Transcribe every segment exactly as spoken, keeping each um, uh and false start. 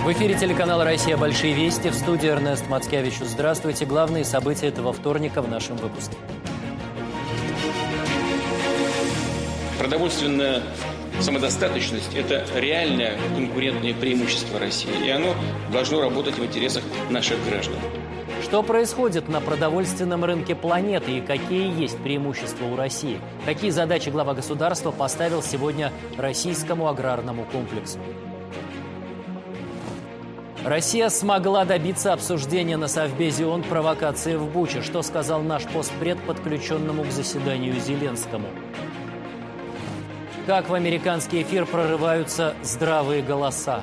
В эфире телеканала «Россия. Большие вести». В студии Эрнест Мацкевич. Здравствуйте. Главные события этого вторника в нашем выпуске. Продовольственная самодостаточность – это реальное конкурентное преимущество России. И оно должно работать в интересах наших граждан. Что происходит на продовольственном рынке планеты и какие есть преимущества у России? Какие задачи глава государства поставил сегодня российскому аграрному комплексу? Россия смогла добиться обсуждения на Совбезе ООН провокации в Буче. Что сказал наш постпред подключенному к заседанию Зеленскому? Как в американский эфир прорываются здравые голоса?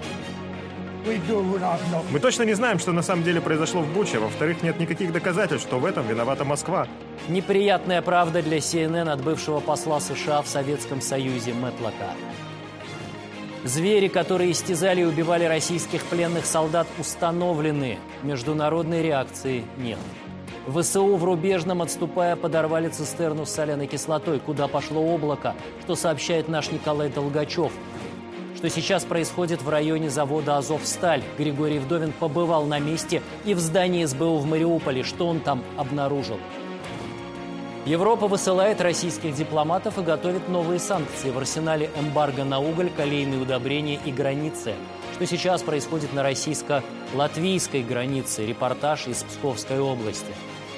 Мы точно не знаем, что на самом деле произошло в Буче. Во-вторых, нет никаких доказательств, что в этом виновата Москва. Неприятная правда для Си Эн Эн от бывшего посла США в Советском Союзе Мэтлока. Звери, которые истязали и убивали российских пленных солдат, установлены. Международной реакции нет. В Вэ Эс У в Рубежном, отступая, подорвали цистерну с соляной кислотой. Куда пошло облако? Что сообщает наш Николай Долгачев? Что сейчас происходит в районе завода «Азовсталь». Григорий Вдовин побывал на месте и в здании Эс Бэ У в Мариуполе. Что он там обнаружил? Европа высылает российских дипломатов и готовит новые санкции. В арсенале эмбарго на уголь, калийные удобрения и границы. Что сейчас происходит на российско-латвийской границе? Репортаж из Псковской области.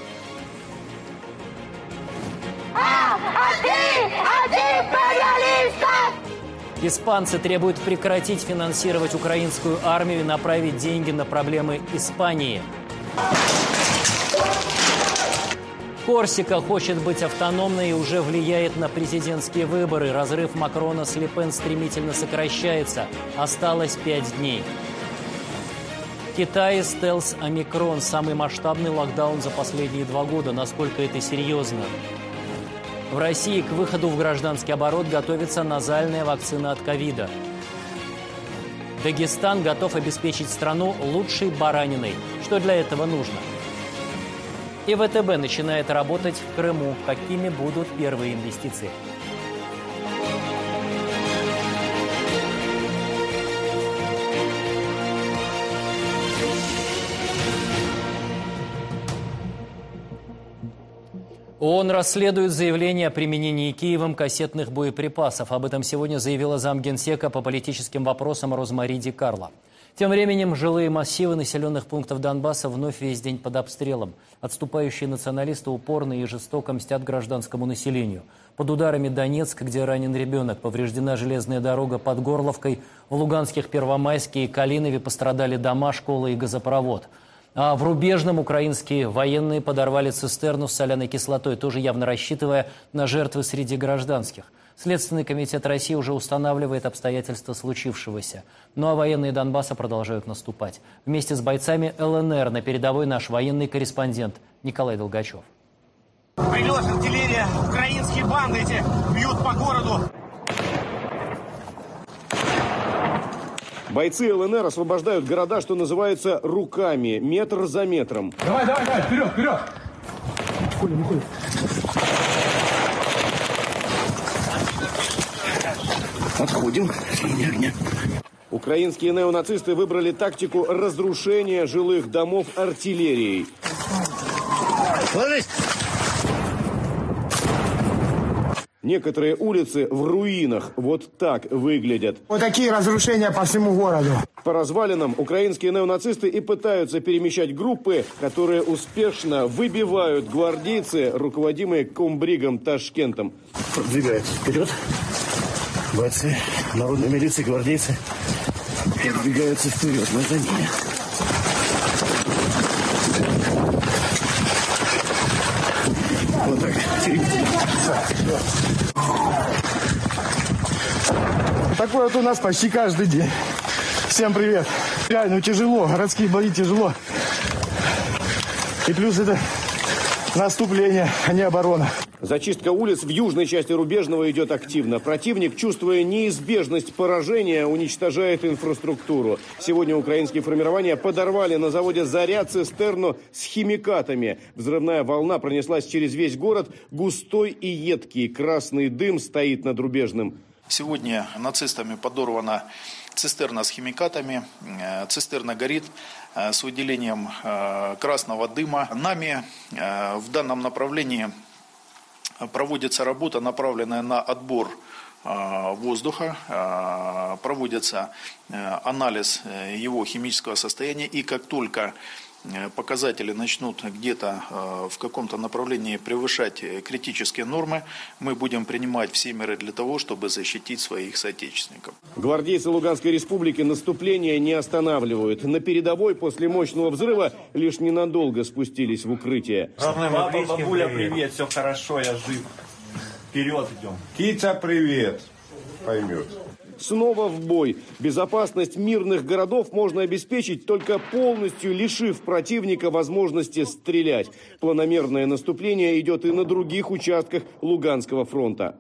А, один, один империалистов! Испанцы требуют прекратить финансировать украинскую армию и направить деньги на проблемы Испании. Корсика хочет быть автономной и уже влияет на президентские выборы. Разрыв Макрона с Ле Пен стремительно сокращается. Осталось пять дней. В Китае стелс омикрон. Самый масштабный локдаун за последние два года. Насколько это серьезно? В России к выходу в гражданский оборот готовится назальная вакцина от ковида. Дагестан готов обеспечить страну лучшей бараниной. Что для этого нужно? И Вэ Тэ Бэ начинает работать в Крыму. Какими будут первые инвестиции? ООН расследует заявление о применении Киевом кассетных боеприпасов. Об этом сегодня заявила замгенсека по политическим вопросам Розмари Ди Карло. Тем временем жилые массивы населенных пунктов Донбасса вновь весь день под обстрелом. Отступающие националисты упорно и жестоко мстят гражданскому населению. Под ударами Донецк, где ранен ребенок, повреждена железная дорога под Горловкой. В луганских Первомайске и Калинове пострадали дома, школы и газопровод. А в Рубежном украинские военные подорвали цистерну с соляной кислотой, тоже явно рассчитывая на жертвы среди гражданских. Следственный комитет России уже устанавливает обстоятельства случившегося. Ну а военные Донбасса продолжают наступать. Вместе с бойцами Эл Эн Эр на передовой наш военный корреспондент Николай Долгачев. Прилет, артиллерия, украинские банды эти бьют по городу. Бойцы Эл Эн Эр освобождают города, что называется, руками, метр за метром. Давай, давай, давай, вперед, вперед! Выходим, выходим. Отходим. Линия огня. Украинские неонацисты выбрали тактику разрушения жилых домов артиллерией. Ложись! Некоторые улицы в руинах вот так выглядят. Вот такие разрушения по всему городу. По развалинам украинские неонацисты и пытаются перемещать группы, которые успешно выбивают гвардейцы, руководимые комбригом Ташкентом. Продвигаются вперед. Бойцы народной милиции, гвардейцы продвигаются вперед. Мы за ними. Вот так. Такое вот у нас почти каждый день. Всем привет. Реально тяжело, городские бои тяжело. И плюс это наступление, а не оборона. Зачистка улиц в южной части Рубежного идет активно. Противник, чувствуя неизбежность поражения, уничтожает инфраструктуру. Сегодня украинские формирования подорвали на заводе «Заря» цистерну с химикатами. Взрывная волна пронеслась через весь город. Густой и едкий красный дым стоит над Рубежным. Сегодня нацистами подорвана цистерна с химикатами. Цистерна горит с выделением красного дыма. Нами в данном направлении проводится работа, направленная на отбор воздуха, проводится анализ его химического состояния, и как только показатели начнут где-то в каком-то направлении превышать критические нормы, мы будем принимать все меры для того, чтобы защитить своих соотечественников. Гвардейцы Луганской республики наступление не останавливают. На передовой после мощного взрыва лишь ненадолго спустились в укрытие. Папа, бабуля, привет, все хорошо, я жив. Вперед идем. Китя, привет. Поймет. Снова в бой. Безопасность мирных городов можно обеспечить, только полностью лишив противника возможности стрелять. Планомерное наступление идет и на других участках Луганского фронта.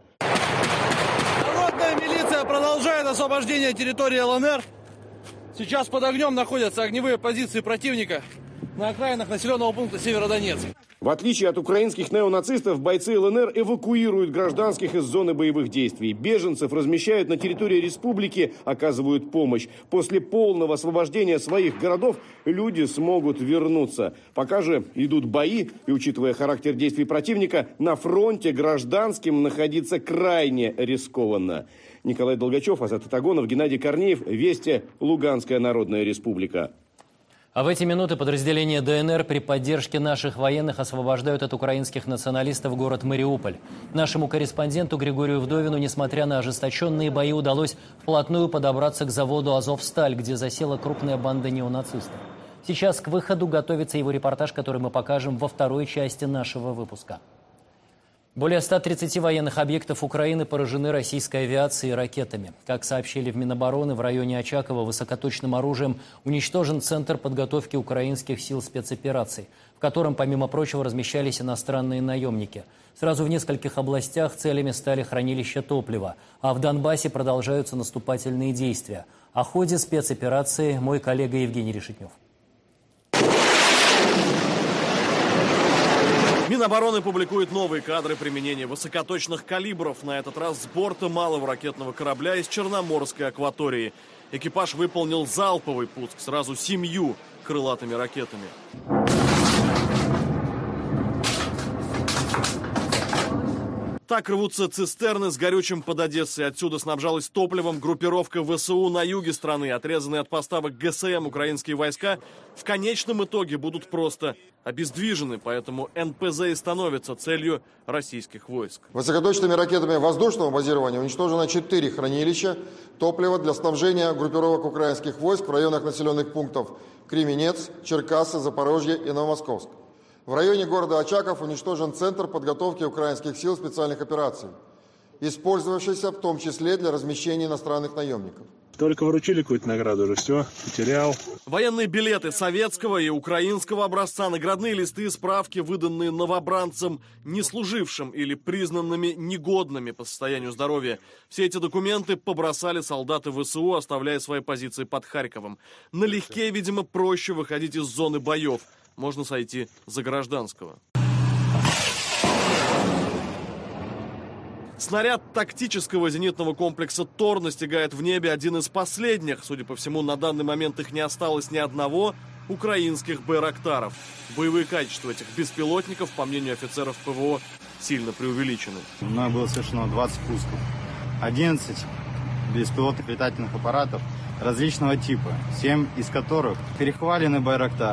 Народная милиция продолжает освобождение территории ЛНР. Сейчас под огнем находятся огневые позиции противника на окраинах населенного пункта Северодонецк. В отличие от украинских неонацистов, бойцы ЛНР эвакуируют гражданских из зоны боевых действий. Беженцев размещают на территории республики, оказывают помощь. После полного освобождения своих городов люди смогут вернуться. Пока же идут бои, и, учитывая характер действий противника, на фронте гражданским находиться крайне рискованно. Николай Долгачев, Азат Атагонов, Геннадий Корнеев. Вести, Луганская Народная Республика. А в эти минуты подразделения ДНР при поддержке наших военных освобождают от украинских националистов город Мариуполь. Нашему корреспонденту Григорию Вдовину, несмотря на ожесточенные бои, удалось вплотную подобраться к заводу «Азовсталь», где засела крупная банда неонацистов. Сейчас к выходу готовится его репортаж, который мы покажем во второй части нашего выпуска. Более ста тридцати военных объектов Украины поражены российской авиацией и ракетами. Как сообщили в Минобороны, в районе Очакова высокоточным оружием уничтожен Центр подготовки украинских сил спецопераций, в котором, помимо прочего, размещались иностранные наемники. Сразу в нескольких областях целями стали хранилища топлива, а в Донбассе продолжаются наступательные действия. О ходе спецоперации мой коллега Евгений Решетнев. Минобороны публикует новые кадры применения высокоточных калибров, на этот раз с борта малого ракетного корабля из Черноморской акватории. Экипаж выполнил залповый пуск сразу семью крылатыми ракетами. Так рвутся цистерны с горючим под Одессой. Отсюда снабжалась топливом группировка ВСУ на юге страны. Отрезанные от поставок ГСМ украинские войска в конечном итоге будут просто обездвижены. Поэтому эн пэ зэ и становится целью российских войск. Высокоточными ракетами воздушного базирования уничтожено четыре хранилища топлива для снабжения группировок украинских войск в районах населенных пунктов Кременец, Черкассы, Запорожье и Новомосковск. В районе города Очаков уничтожен Центр подготовки украинских сил специальных операций, использовавшийся в том числе для размещения иностранных наемников. Только вручили какую-то награду, уже все, потерял. Военные билеты советского и украинского образца, наградные листы и справки, выданные новобранцам, не служившим или признанными негодными по состоянию здоровья. Все эти документы побросали солдаты ВСУ, оставляя свои позиции под Харьковом. Налегке, видимо, проще выходить из зоны боев. Можно сойти за гражданского. Снаряд тактического зенитного комплекса «Тор» настигает в небе один из последних. Судя по всему, на данный момент их не осталось ни одного украинских байрактаров. Боевые качества этих беспилотников, по мнению офицеров пэ вэ о, сильно преувеличены. Мною было совершено двадцать пусков. одиннадцать беспилотных летательных аппаратов различного типа, семь из которых перехвалены байрактар.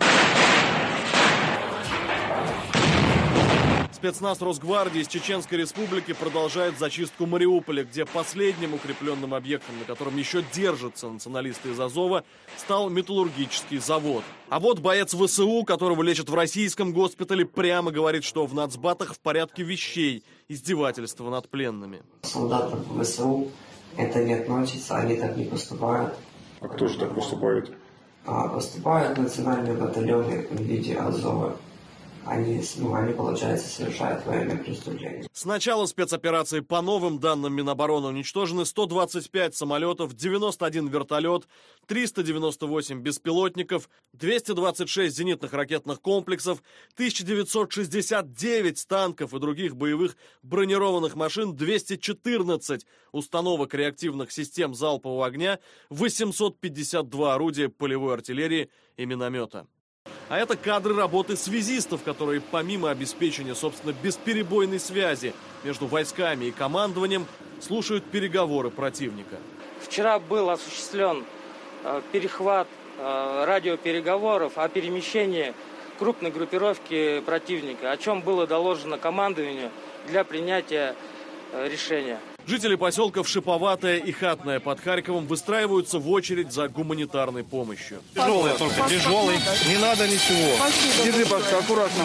Спецназ Росгвардии из Чеченской Республики продолжает зачистку Мариуполя, где последним укрепленным объектом, на котором еще держатся националисты из Азова, стал металлургический завод. А вот боец вэ эс у, которого лечат в российском госпитале, прямо говорит, что в нацбатах в порядке вещей издевательства над пленными. Солдаты вэ эс у это не относится, они так не поступают. А кто же так поступает? А поступают национальные батальоны в виде Азова. они, ну, они, получается, совершают военное преступление. С начала спецоперации, по новым данным Минобороны, уничтожены сто двадцать пять самолетов, девяносто один вертолет, триста девяносто восемь беспилотников, двести двадцать шесть зенитных ракетных комплексов, тысяча девятьсот шестьдесят девять танков и других боевых бронированных машин, двести четырнадцать установок реактивных систем залпового огня, восемьсот пятьдесят два орудия полевой артиллерии и миномета. А это кадры работы связистов, которые помимо обеспечения, собственно, бесперебойной связи между войсками и командованием, слушают переговоры противника. Вчера был осуществлен э, перехват э, радиопереговоров о перемещении крупной группировки противника, о чем было доложено командованию для принятия э, решения. Жители поселков Шиповатое и Хатное под Харьковом выстраиваются в очередь за гуманитарной помощью. Тяжелый, только тяжелый. Не надо ничего. Держи, пока, аккуратно.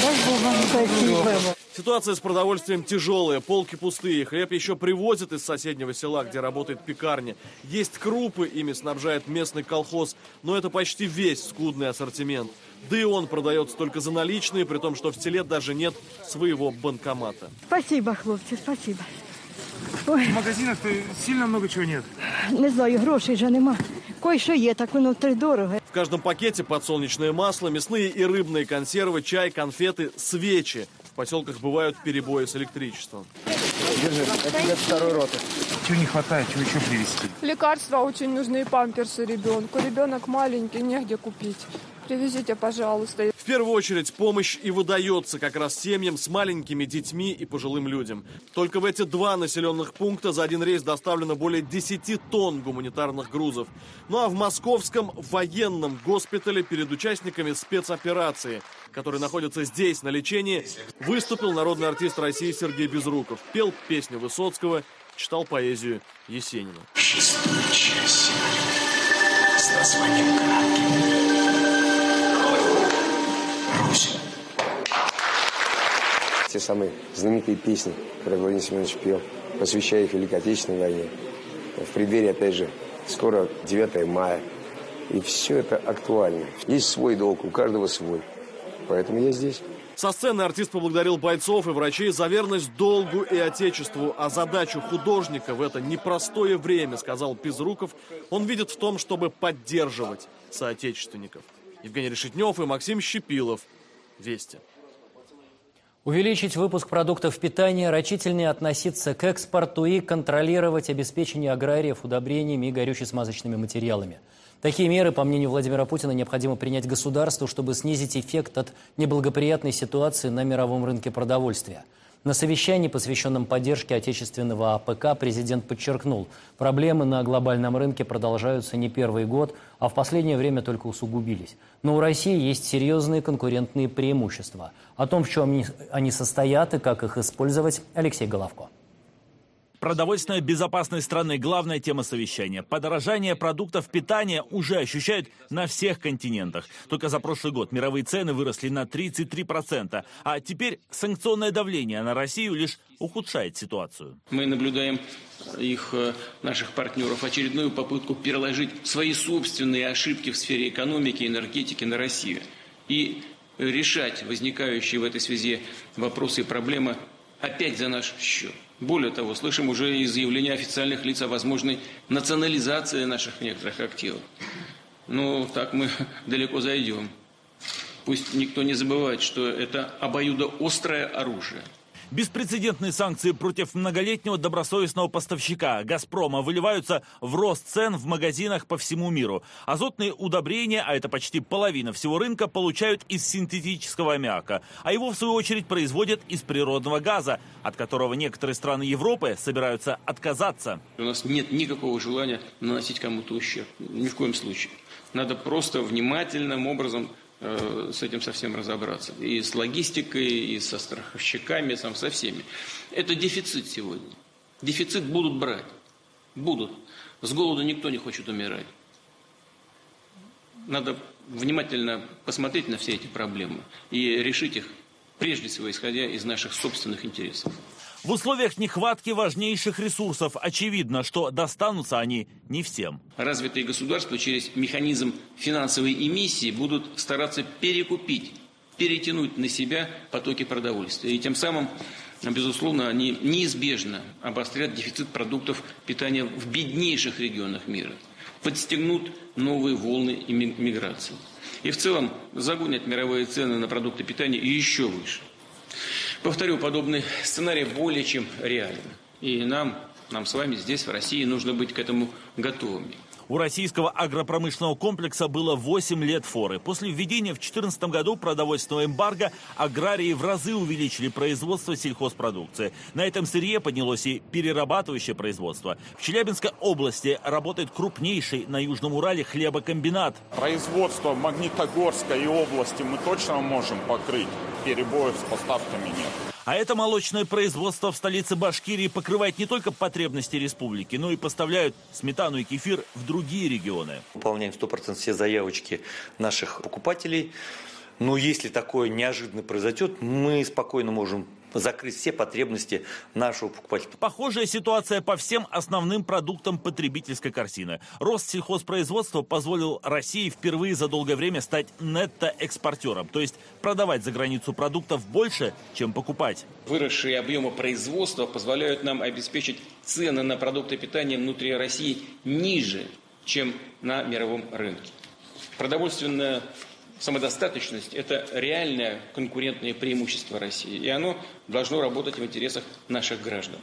Ситуация с продовольствием тяжелая, полки пустые. Хлеб еще привозят из соседнего села, где работает пекарня. Есть крупы, ими снабжает местный колхоз, но это почти весь скудный ассортимент. Да и он продается только за наличные, при том, что в селе даже нет своего банкомата. Спасибо, хлопцы, спасибо. Ой. В магазинах-то сильно много чего нет. Не знаю, грошей же нема. Кое-що є, так воно втридорого. В каждом пакете подсолнечное масло, мясные и рыбные консервы, чай, конфеты, свечи. В поселках бывают перебои с электричеством. Держи, это тебе второй роты. Чего не хватает, чего еще привезти? Лекарства очень нужны, памперсы ребенку. Ребенок маленький, негде купить. Привезите, пожалуйста. В первую очередь помощь и выдается как раз семьям с маленькими детьми и пожилым людям. Только в эти два населенных пункта за один рейс доставлено более десяти тонн гуманитарных грузов. Ну а в московском военном госпитале перед участниками спецоперации, которые находятся здесь на лечении, выступил народный артист России Сергей Безруков. Пел песню Высоцкого, читал поэзию Есенина. Шестую часть с названием «Кракен». Те самые знаменитые песни, которые Владимир Семенович пел, посвящая их Великой Отечественной войне. В преддверии, опять же, скоро девятое мая. И все это актуально. Есть свой долг, у каждого свой. Поэтому я здесь. Со сцены артист поблагодарил бойцов и врачей за верность долгу и отечеству. А задачу художника в это непростое время, сказал Безруков, он видит в том, чтобы поддерживать соотечественников. Евгений Решетнев и Максим Щепилов. Вести. Увеличить выпуск продуктов питания, рачительнее относиться к экспорту и контролировать обеспечение аграриев удобрениями и горюче-смазочными материалами. Такие меры, по мнению Владимира Путина, необходимо принять государству, чтобы снизить эффект от неблагоприятной ситуации на мировом рынке продовольствия. На совещании, посвященном поддержке отечественного АПК, президент подчеркнул, проблемы на глобальном рынке продолжаются не первый год, а в последнее время только усугубились. Но у России есть серьезные конкурентные преимущества. О том, в чем они состоят и как их использовать, Алексей Головко. Продовольственная безопасность страны – главная тема совещания. Подорожание продуктов питания уже ощущают на всех континентах. Только за прошлый год мировые цены выросли на тридцать три процента. А теперь санкционное давление на Россию лишь ухудшает ситуацию. Мы наблюдаем их, наших партнеров, очередную попытку переложить свои собственные ошибки в сфере экономики и энергетики на Россию. И решать возникающие в этой связи вопросы и проблемы опять за наш счет. Более того, слышим уже и заявления официальных лиц о возможной национализации наших некоторых активов. Ну, так мы далеко зайдем. Пусть никто не забывает, что это обоюдоострое оружие. Беспрецедентные санкции против многолетнего добросовестного поставщика «Газпрома» выливаются в рост цен в магазинах по всему миру. Азотные удобрения, а это почти половина всего рынка, получают из синтетического аммиака. А его, в свою очередь, производят из природного газа, от которого некоторые страны Европы собираются отказаться. У нас нет никакого желания наносить кому-то ущерб. Ни в коем случае. Надо просто внимательным образом с этим совсем разобраться. И с логистикой, и со страховщиками, сам со всеми. Это дефицит сегодня. Дефицит будут брать. Будут. С голоду никто не хочет умирать. Надо внимательно посмотреть на все эти проблемы и решить их, прежде всего, исходя из наших собственных интересов. В условиях нехватки важнейших ресурсов очевидно, что достанутся они не всем. Развитые государства через механизм финансовой эмиссии будут стараться перекупить перетянуть на себя потоки продовольствия. И тем самым, безусловно, они неизбежно обострят дефицит продуктов питания в беднейших регионах мира, подстегнут новые волны миграции. И в целом загонят мировые цены на продукты питания еще выше. Повторю, подобный сценарий более чем реален. И нам, нам с вами здесь, в России, нужно быть к этому готовыми. У российского агропромышленного комплекса было восемь лет форы. После введения в две тысячи четырнадцатом году продовольственного эмбарго аграрии в разы увеличили производство сельхозпродукции. На этом сырье поднялось и перерабатывающее производство. В Челябинской области работает крупнейший на Южном Урале хлебокомбинат. Производство в Магнитогорской области мы точно можем покрыть. Перебоев с поставками нет. А это молочное производство в столице Башкирии покрывает не только потребности республики, но и поставляют сметану и кефир в другие регионы. Выполняем сто процентов все заявочки наших покупателей. Но если такое неожиданно произойдет, мы спокойно можем закрыть все потребности нашего покупателя. Похожая ситуация по всем основным продуктам потребительской корзины. Рост сельхозпроизводства позволил России впервые за долгое время стать нетто-экспортером, то есть продавать за границу продуктов больше, чем покупать. Выросшие объемы производства позволяют нам обеспечить цены на продукты питания внутри России ниже, чем на мировом рынке. Продовольственная самодостаточность – это реальное конкурентное преимущество России, и оно должно работать в интересах наших граждан.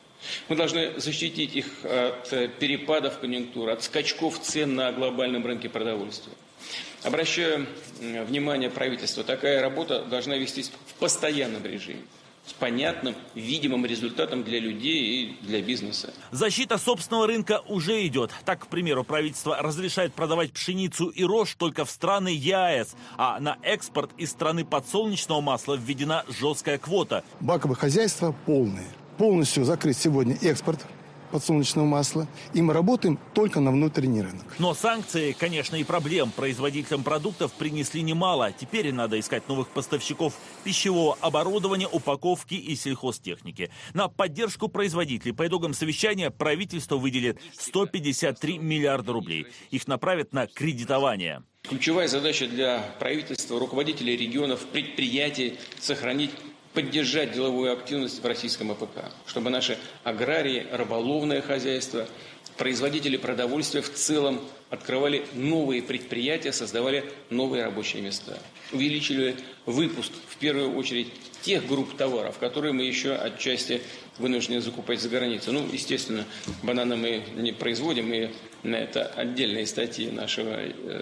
Мы должны защитить их от перепадов конъюнктуры, от скачков цен на глобальном рынке продовольствия. Обращаю внимание правительства, такая работа должна вестись в постоянном режиме, с понятным, видимым результатом для людей и для бизнеса. Защита собственного рынка уже идет. Так, к примеру, правительство разрешает продавать пшеницу и рожь только в страны ЕАЭС, а на экспорт из страны подсолнечного масла введена жесткая квота. Баковые хозяйства полные. Полностью закрыт сегодня экспорт подсолнечного масла, и мы работаем только на внутренний рынок. Но санкции, конечно, и проблем производителям продуктов принесли немало. Теперь надо искать новых поставщиков пищевого оборудования, упаковки и сельхозтехники. На поддержку производителей по итогам совещания правительство выделит сто пятьдесят три миллиарда рублей. Их направят на кредитование. Ключевая задача для правительства, руководителей регионов, предприятий – сохранить, поддержать деловую активность в российском АПК, чтобы наши аграрии, рыболовное хозяйство, производители продовольствия в целом открывали новые предприятия, создавали новые рабочие места. Увеличили выпуск, в первую очередь, тех групп товаров, которые мы еще отчасти вынуждены закупать за границей. Ну, естественно, бананы мы не производим, и это отдельные статьи нашего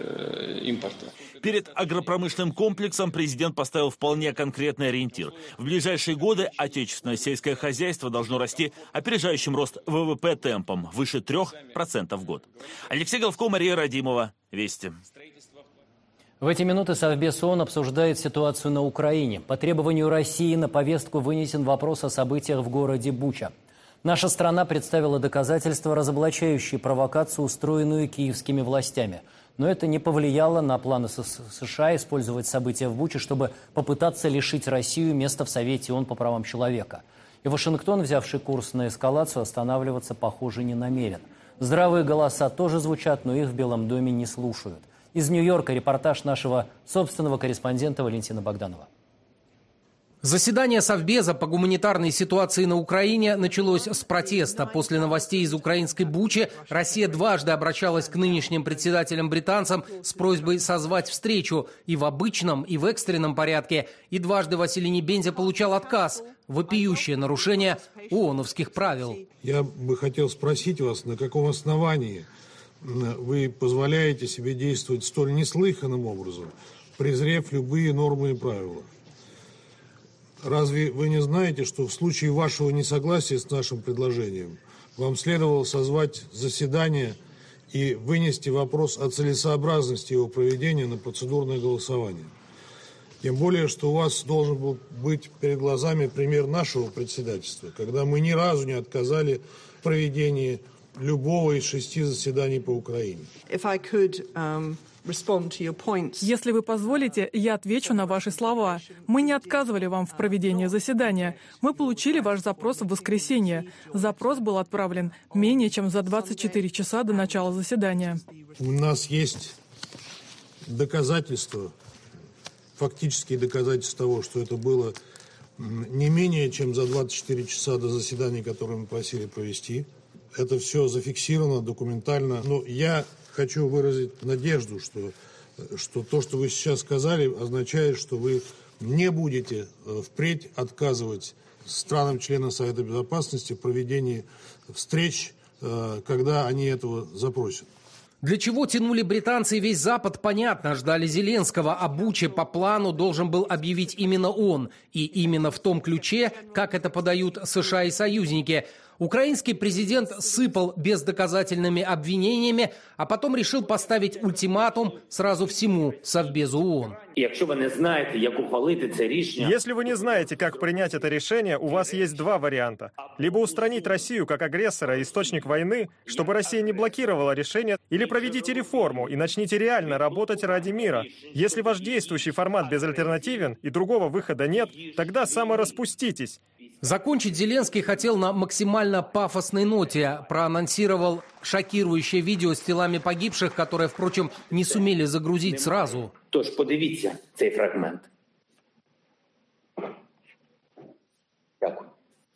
э, импорта. Перед агропромышленным комплексом президент поставил вполне конкретный ориентир. В ближайшие годы отечественное сельское хозяйство должно расти опережающим рост ВВП темпом, выше трех процентов в год. Алексей Головко, Мария Радимова. Вести. В эти минуты Совбез ООН обсуждает ситуацию на Украине. По требованию России на повестку вынесен вопрос о событиях в городе Буча. Наша страна представила доказательства, разоблачающие провокацию, устроенную киевскими властями. Но это не повлияло на планы США использовать события в Буче, чтобы попытаться лишить Россию места в Совете ООН по правам человека. И Вашингтон, взявший курс на эскалацию, останавливаться, похоже, не намерен. Здравые голоса тоже звучат, но их в Белом доме не слушают. Из Нью-Йорка репортаж нашего собственного корреспондента Валентина Богданова. Заседание Совбеза по гуманитарной ситуации на Украине началось с протеста. После новостей из украинской Бучи Россия дважды обращалась к нынешним председателям-британцам с просьбой созвать встречу и в обычном, и в экстренном порядке. И дважды Василий Небензя получал отказ. Вопиющее нарушение ООНовских правил. Я бы хотел спросить вас, на каком основании вы позволяете себе действовать столь неслыханным образом, презрев любые нормы и правила? Разве вы не знаете, что в случае вашего несогласия с нашим предложением вам следовало созвать заседание и вынести вопрос о целесообразности его проведения на процедурное голосование? Тем более, что у вас должен был быть перед глазами пример нашего председательства, когда мы ни разу не отказали в проведении любого из шести заседаний по Украине. Если вы позволите, я отвечу на ваши слова. Мы не отказывали вам в проведении заседания. Мы получили ваш запрос в воскресенье. Запрос был отправлен менее чем за двадцать четыре часа до начала заседания. У нас есть доказательства фактические доказательства того, что это было не менее чем за двадцать четыре часа до заседания, которое мы просили провести. Это все зафиксировано документально. Но я хочу выразить надежду, что, что то, что вы сейчас сказали, означает, что вы не будете впредь отказывать странам-членам Совета Безопасности в проведении встреч, когда они этого запросят. Для чего тянули британцы и весь Запад, понятно. Ждали Зеленского, а Буче по плану должен был объявить именно он. И именно в том ключе, как это подают США и союзники. Украинский президент сыпал бездоказательными обвинениями, а потом решил поставить ультиматум сразу всему Совбезу ООН. Если вы не знаете, как принять это решение, у вас есть два варианта. Либо устранить Россию как агрессора и источник войны, чтобы Россия не блокировала решение, или проведите реформу и начните реально работать ради мира. Если ваш действующий формат безальтернативен и другого выхода нет, тогда самораспуститесь. Закончить Зеленский хотел на максимально пафосной ноте. Проанонсировал шокирующее видео с телами погибших, которое, впрочем, не сумели загрузить сразу. Тож подивіться цей фрагмент. Дякую.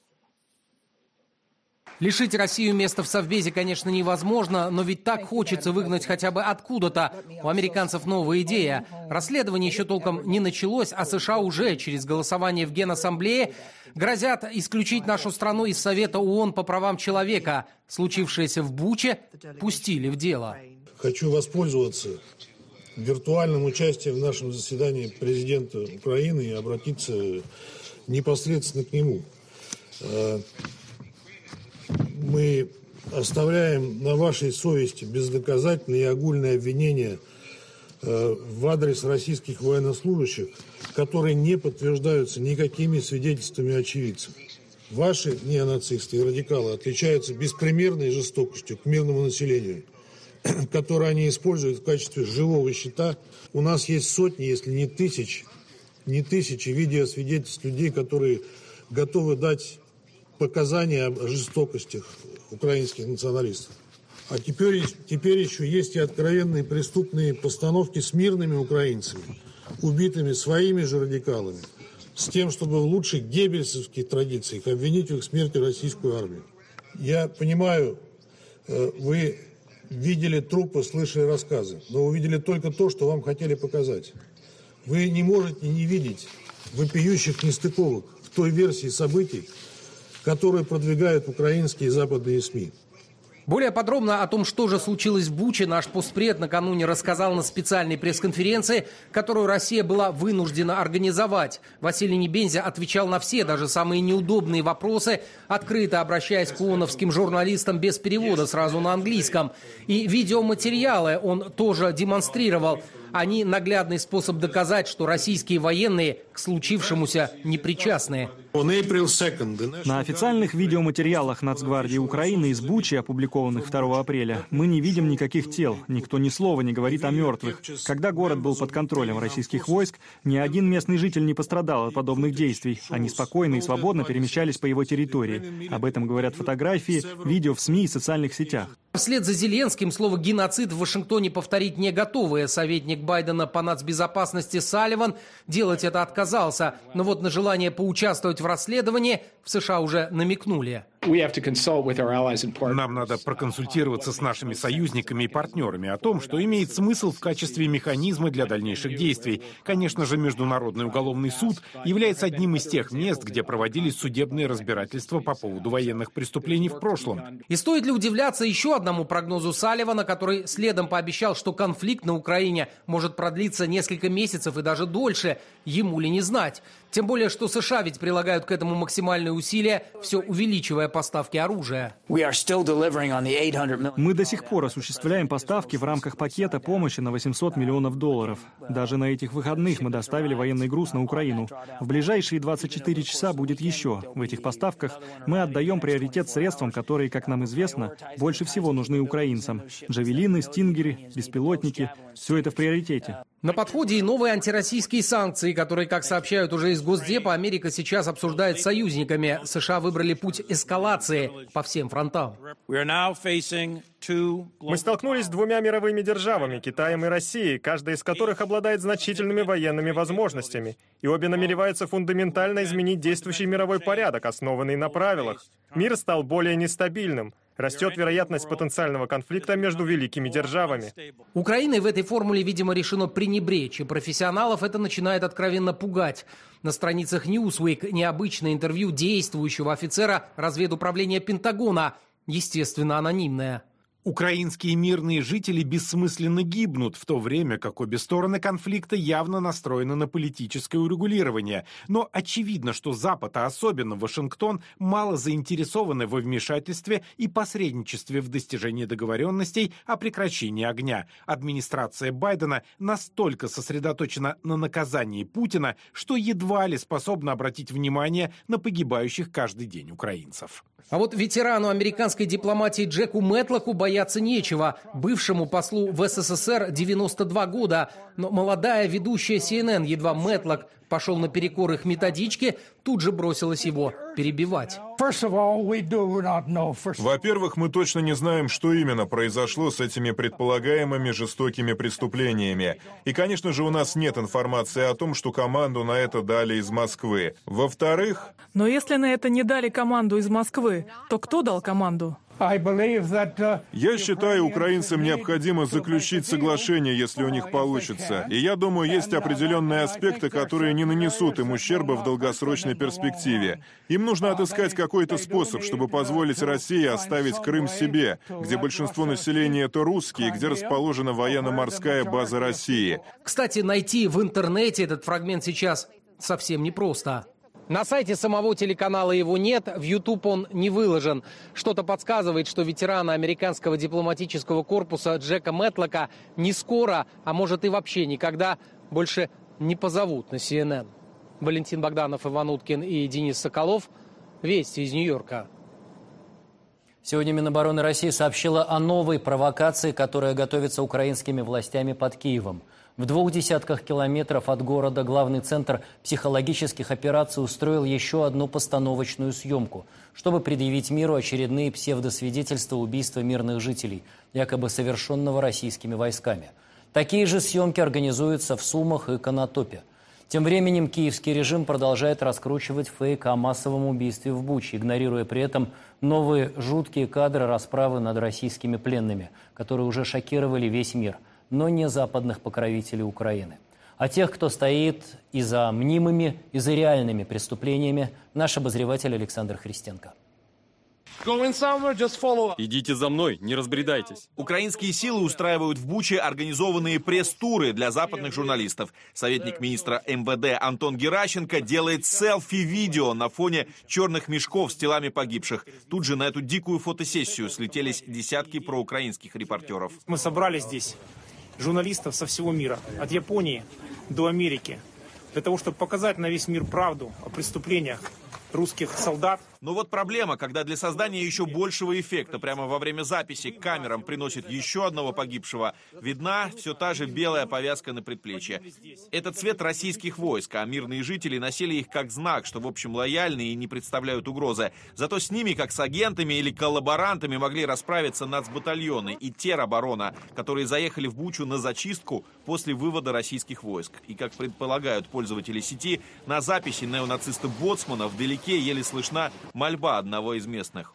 Лишить Россию места в Совбезе, конечно, невозможно, но ведь так хочется выгнать хотя бы откуда-то. У американцев новая идея. Расследование еще толком не началось, а США уже через голосование в Генассамблее грозят исключить нашу страну из Совета ООН по правам человека. Случившееся в Буче пустили в дело. Хочу воспользоваться виртуальным участием в нашем заседании президента Украины и обратиться непосредственно к нему. Мы оставляем на вашей совести бездоказательные и огульные обвинения в адрес российских военнослужащих, которые не подтверждаются никакими свидетельствами очевидцев. Ваши неонацисты и радикалы отличаются беспримерной жестокостью к мирному населению, которую они используют в качестве живого щита. У нас есть сотни, если не тысячи, не тысячи видеосвидетельств людей, которые готовы дать показания о жестокостях украинских националистов. А теперь, теперь еще есть и откровенные преступные постановки с мирными украинцами, убитыми своими же радикалами, с тем, чтобы в лучших геббельсовских традициях обвинить в их смерти российскую армию. Я понимаю, вы видели трупы, слышали рассказы, но увидели только то, что вам хотели показать. Вы не можете не видеть вопиющих нестыковок в той версии событий, которые продвигают украинские и западные СМИ. Более подробно о том, что же случилось в Буче, наш постпред накануне рассказал на специальной пресс-конференции, которую Россия была вынуждена организовать. Василий Небензя отвечал на все, даже самые неудобные вопросы, открыто обращаясь к ООНовским журналистам без перевода, сразу на английском. И видеоматериалы он тоже демонстрировал. Они наглядный способ доказать, что российские военные к случившемуся не причастны. На официальных видеоматериалах Нацгвардии Украины из Бучи, опубликованных второго апреля, мы не видим никаких тел, никто ни слова не говорит о мертвых. Когда город был под контролем российских войск, ни один местный житель не пострадал от подобных действий. Они спокойно и свободно перемещались по его территории. Об этом говорят фотографии, видео в СМИ и социальных сетях. Вслед за Зеленским слово «геноцид» в Вашингтоне повторить не готовы. Советник Байдена по нацбезопасности Салливан делать это отказался. Но вот на желание поучаствовать в расследовании в США уже намекнули. Нам надо проконсультироваться с нашими союзниками и партнерами о том, что имеет смысл в качестве механизма для дальнейших действий. Конечно же, Международный уголовный суд является одним из тех мест, где проводились судебные разбирательства по поводу военных преступлений в прошлом. И стоит ли удивляться еще одному прогнозу Салливана, который следом пообещал, что конфликт на Украине может продлиться несколько месяцев и даже дольше, ему ли не знать. Тем более, что США ведь прилагают к этому максимальные усилия, все увеличивая поставки оружия. Мы до сих пор осуществляем поставки в рамках пакета помощи на восемьсот миллионов долларов. Даже на этих выходных мы доставили военный груз на Украину. В ближайшие двадцать четыре часа будет еще. В этих поставках мы отдаем приоритет средствам, которые, как нам известно, больше всего нужны украинцам. Джавелины, стингеры, беспилотники – все это в приоритете. На подходе и новые антироссийские санкции, которые, как сообщают уже из Госдепа, Америка сейчас обсуждает с союзниками. США выбрали путь эскалации по всем фронтам. Мы столкнулись с двумя мировыми державами, Китаем и Россией, каждая из которых обладает значительными военными возможностями. И обе намереваются фундаментально изменить действующий мировой порядок, основанный на правилах. Мир стал более нестабильным. Растет вероятность потенциального конфликта между великими державами. Украиной в этой формуле, видимо, решено пренебречь, и профессионалов это начинает откровенно пугать. На страницах Newsweek необычное интервью действующего офицера разведуправления Пентагона, естественно, анонимное. Украинские мирные жители бессмысленно гибнут, в то время как обе стороны конфликта явно настроены на политическое урегулирование. Но очевидно, что Запад, а особенно Вашингтон, мало заинтересованы во вмешательстве и посредничестве в достижении договоренностей о прекращении огня. Администрация Байдена настолько сосредоточена на наказании Путина, что едва ли способна обратить внимание на погибающих каждый день украинцев. А вот ветерану американской дипломатии Джеку Мэтлоку бояться нечего. Бывшему послу в СССР девяносто два года. Но молодая ведущая Си Эн Эн, едва Мэтлок пошел наперекор их методичке, тут же бросилась его перебивать. Во-первых, мы точно не знаем, что именно произошло с этими предполагаемыми жестокими преступлениями. И, конечно же, у нас нет информации о том, что команду на это дали из Москвы. Во-вторых... Но если на это не дали команду из Москвы, то кто дал команду? Я считаю, украинцам необходимо заключить соглашение, если у них получится. И я думаю, есть определенные аспекты, которые не нанесут им ущерба в долгосрочной перспективе. Им нужно отыскать какой-то способ, чтобы позволить России оставить Крым себе, где большинство населения — это русские, где расположена военно-морская база России. Кстати, найти в интернете этот фрагмент сейчас совсем непросто. На сайте самого телеканала его нет, в YouTube он не выложен. Что-то подсказывает, что ветерана американского дипломатического корпуса Джека Мэтлока не скоро, а может и вообще никогда больше не позовут на Си Эн Эн. Валентин Богданов, Иван Уткин и Денис Соколов. Вести из Нью-Йорка. Сегодня Минобороны России сообщила о новой провокации, которая готовится украинскими властями под Киевом. В двух десятках километров от города главный центр психологических операций устроил еще одну постановочную съемку, чтобы предъявить миру очередные псевдосвидетельства убийства мирных жителей, якобы совершенного российскими войсками. Такие же съемки организуются в Сумах и Конотопе. Тем временем киевский режим продолжает раскручивать фейк о массовом убийстве в Буче, игнорируя при этом новые жуткие кадры расправы над российскими пленными, которые уже шокировали весь мир, но не западных покровителей Украины. А тех, кто стоит и за мнимыми, и за реальными преступлениями, наш обозреватель Александр Христенко. Идите за мной, не разбредайтесь. Украинские силы устраивают в Буче организованные пресс-туры для западных журналистов. Советник министра эм вэ дэ Антон Геращенко делает селфи-видео на фоне черных мешков с телами погибших. Тут же на эту дикую фотосессию слетелись десятки проукраинских репортеров. Мы собрали здесь журналистов со всего мира, от Японии до Америки, для того, чтобы показать на весь мир правду о преступлениях русских солдат. Но вот проблема, когда для создания еще большего эффекта прямо во время записи к камерам приносит еще одного погибшего, видна все та же белая повязка на предплечье. Это цвет российских войск, а мирные жители носили их как знак, что в общем лояльны и не представляют угрозы. Зато с ними, как с агентами или коллаборантами, могли расправиться нацбатальоны и тероборона, которые заехали в Бучу на зачистку после вывода российских войск. И, как предполагают пользователи сети, на записи неонациста Боцмана вдалеке еле слышна мольба одного из местных.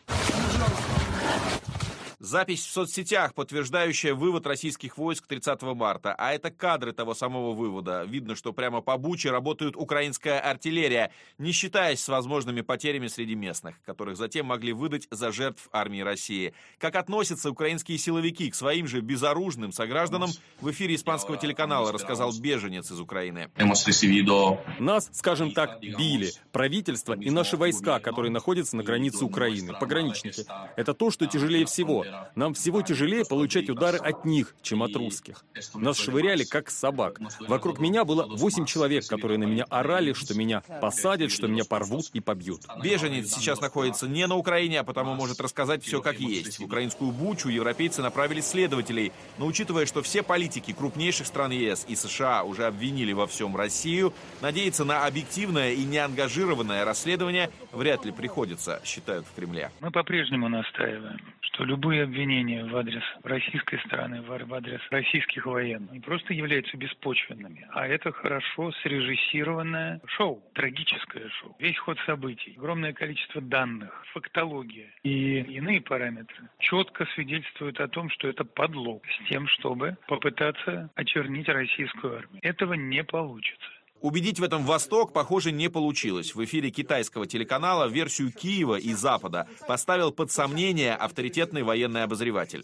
Запись в соцсетях, подтверждающая вывод российских войск тридцатого марта. А это кадры того самого вывода. Видно, что прямо по Буче работает украинская артиллерия, не считаясь с возможными потерями среди местных, которых затем могли выдать за жертв армии России. Как относятся украинские силовики к своим же безоружным согражданам, в эфире испанского телеканала рассказал беженец из Украины. Нас, скажем так, били. Правительство и наши войска, которые находятся на границе Украины, пограничники. Это то, что тяжелее всего. Нам всего тяжелее получать удары от них, чем от русских. Нас швыряли, как собак. Вокруг меня было восемь человек, которые на меня орали, что меня посадят, что меня порвут и побьют. Беженец сейчас находится не на Украине, а потому может рассказать все как есть. В украинскую Бучу европейцы направили следователей. Но учитывая, что все политики крупнейших стран ЕС и США уже обвинили во всем Россию, надеяться на объективное и неангажированное расследование вряд ли приходится, считают в Кремле. Мы по-прежнему настаиваем, что любые обвинения в адрес российской стороны, в адрес российских военных не просто являются беспочвенными, а это хорошо срежиссированное шоу, трагическое шоу. Весь ход событий, огромное количество данных, фактология и иные параметры четко свидетельствуют о том, что это подлог с тем, чтобы попытаться очернить российскую армию. Этого не получится. Убедить в этом Восток, похоже, не получилось. В эфире китайского телеканала версию Киева и Запада поставил под сомнение авторитетный военный обозреватель.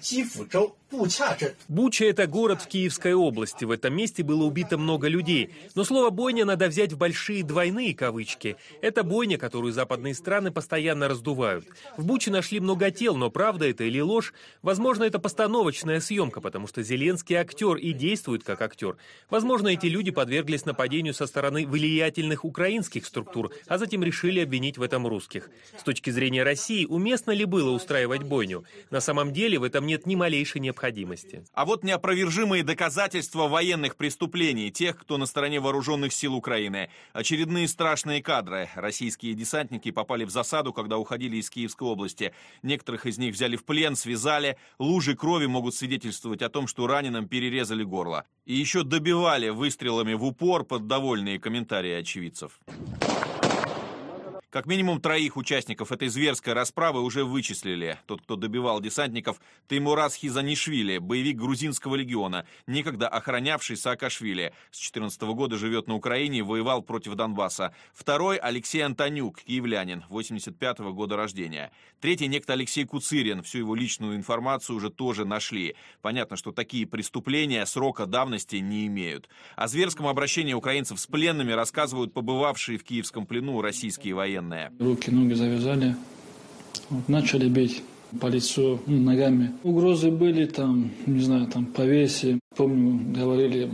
Буча – это город в Киевской области. В этом месте было убито много людей. Но слово «бойня» надо взять в большие двойные кавычки. Это бойня, которую западные страны постоянно раздувают. В Буче нашли много тел, но правда это или ложь? Возможно, это постановочная съемка, потому что Зеленский актер и действует как актер. Возможно, эти люди подверглись нападению со стороны влиятельных украинских структур, а затем решили обвинить в этом русских. С точки зрения России, уместно ли было устраивать бойню? На самом деле в этом нет ни малейшей необходимости. А вот неопровержимые доказательства военных преступлений тех, кто на стороне вооруженных сил Украины. Очередные страшные кадры. Российские десантники попали в засаду, когда уходили из Киевской области. Некоторых из них взяли в плен, связали. Лужи крови могут свидетельствовать о том, что раненым перерезали горло. И еще добивали выстрелами в упор под довольные комментарии очевидцев. Как минимум троих участников этой зверской расправы уже вычислили. Тот, кто добивал десантников, Теймураз Хизанишвили, боевик грузинского легиона, некогда охранявший Саакашвили. С две тысячи четырнадцатого года живет на Украине и воевал против Донбасса. Второй – Алексей Антонюк, киевлянин, восемьдесят пятого года рождения. Третий – некто Алексей Куцырин. Всю его личную информацию уже тоже нашли. Понятно, что такие преступления срока давности не имеют. О зверском обращении украинцев с пленными рассказывают побывавшие в киевском плену российские военные. Руки, ноги завязали, вот, начали бить по лицу, ну, ногами. Угрозы были там, не знаю, там повесить. Помню, говорили,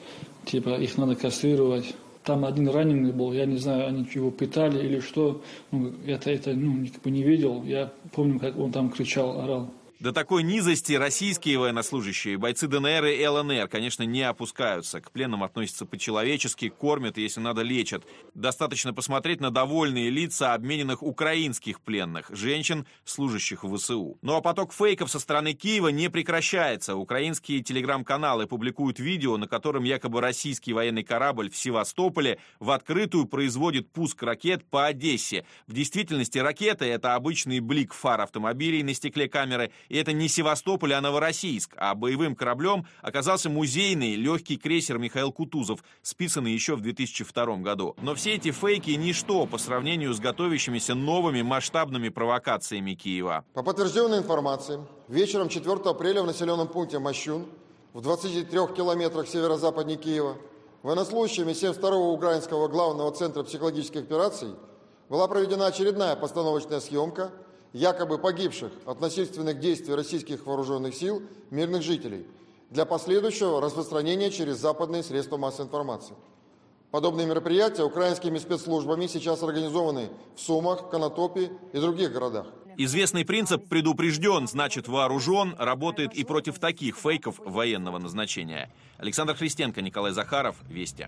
типа, их надо кастрировать. Там один раненый был, я не знаю, они его пытали или что. Ну, это, это, ну, как бы не видел. Я помню, как он там кричал, орал. До такой низости российские военнослужащие, бойцы ДНР и ЛНР, конечно, не опускаются. К пленным относятся по-человечески, кормят и, если надо, лечат. Достаточно посмотреть на довольные лица обмененных украинских пленных, женщин, служащих в ВСУ. Ну а поток фейков со стороны Киева не прекращается. Украинские телеграм-каналы публикуют видео, на котором якобы российский военный корабль в Севастополе в открытую производит пуск ракет по Одессе. В действительности ракеты — это обычный блик фар автомобилей на стекле камеры. И это не Севастополь, а Новороссийск. А боевым кораблем оказался музейный легкий крейсер «Михаил Кутузов», списанный еще в две тысячи втором году. Но все эти фейки – ничто по сравнению с готовящимися новыми масштабными провокациями Киева. По подтвержденной информации, вечером четвёртого апреля в населенном пункте Мощун, в двадцати трёх километрах северо-западнее Киева, военнослужащими семьдесят второго Украинского главного центра психологических операций была проведена очередная постановочная съемка якобы погибших от насильственных действий российских вооруженных сил мирных жителей для последующего распространения через западные средства массовой информации. Подобные мероприятия украинскими спецслужбами сейчас организованы в Сумах, Конотопе и других городах. Известный принцип «предупрежден, значит вооружен» работает и против таких фейков военного назначения. Александр Христенко, Николай Захаров, Вести.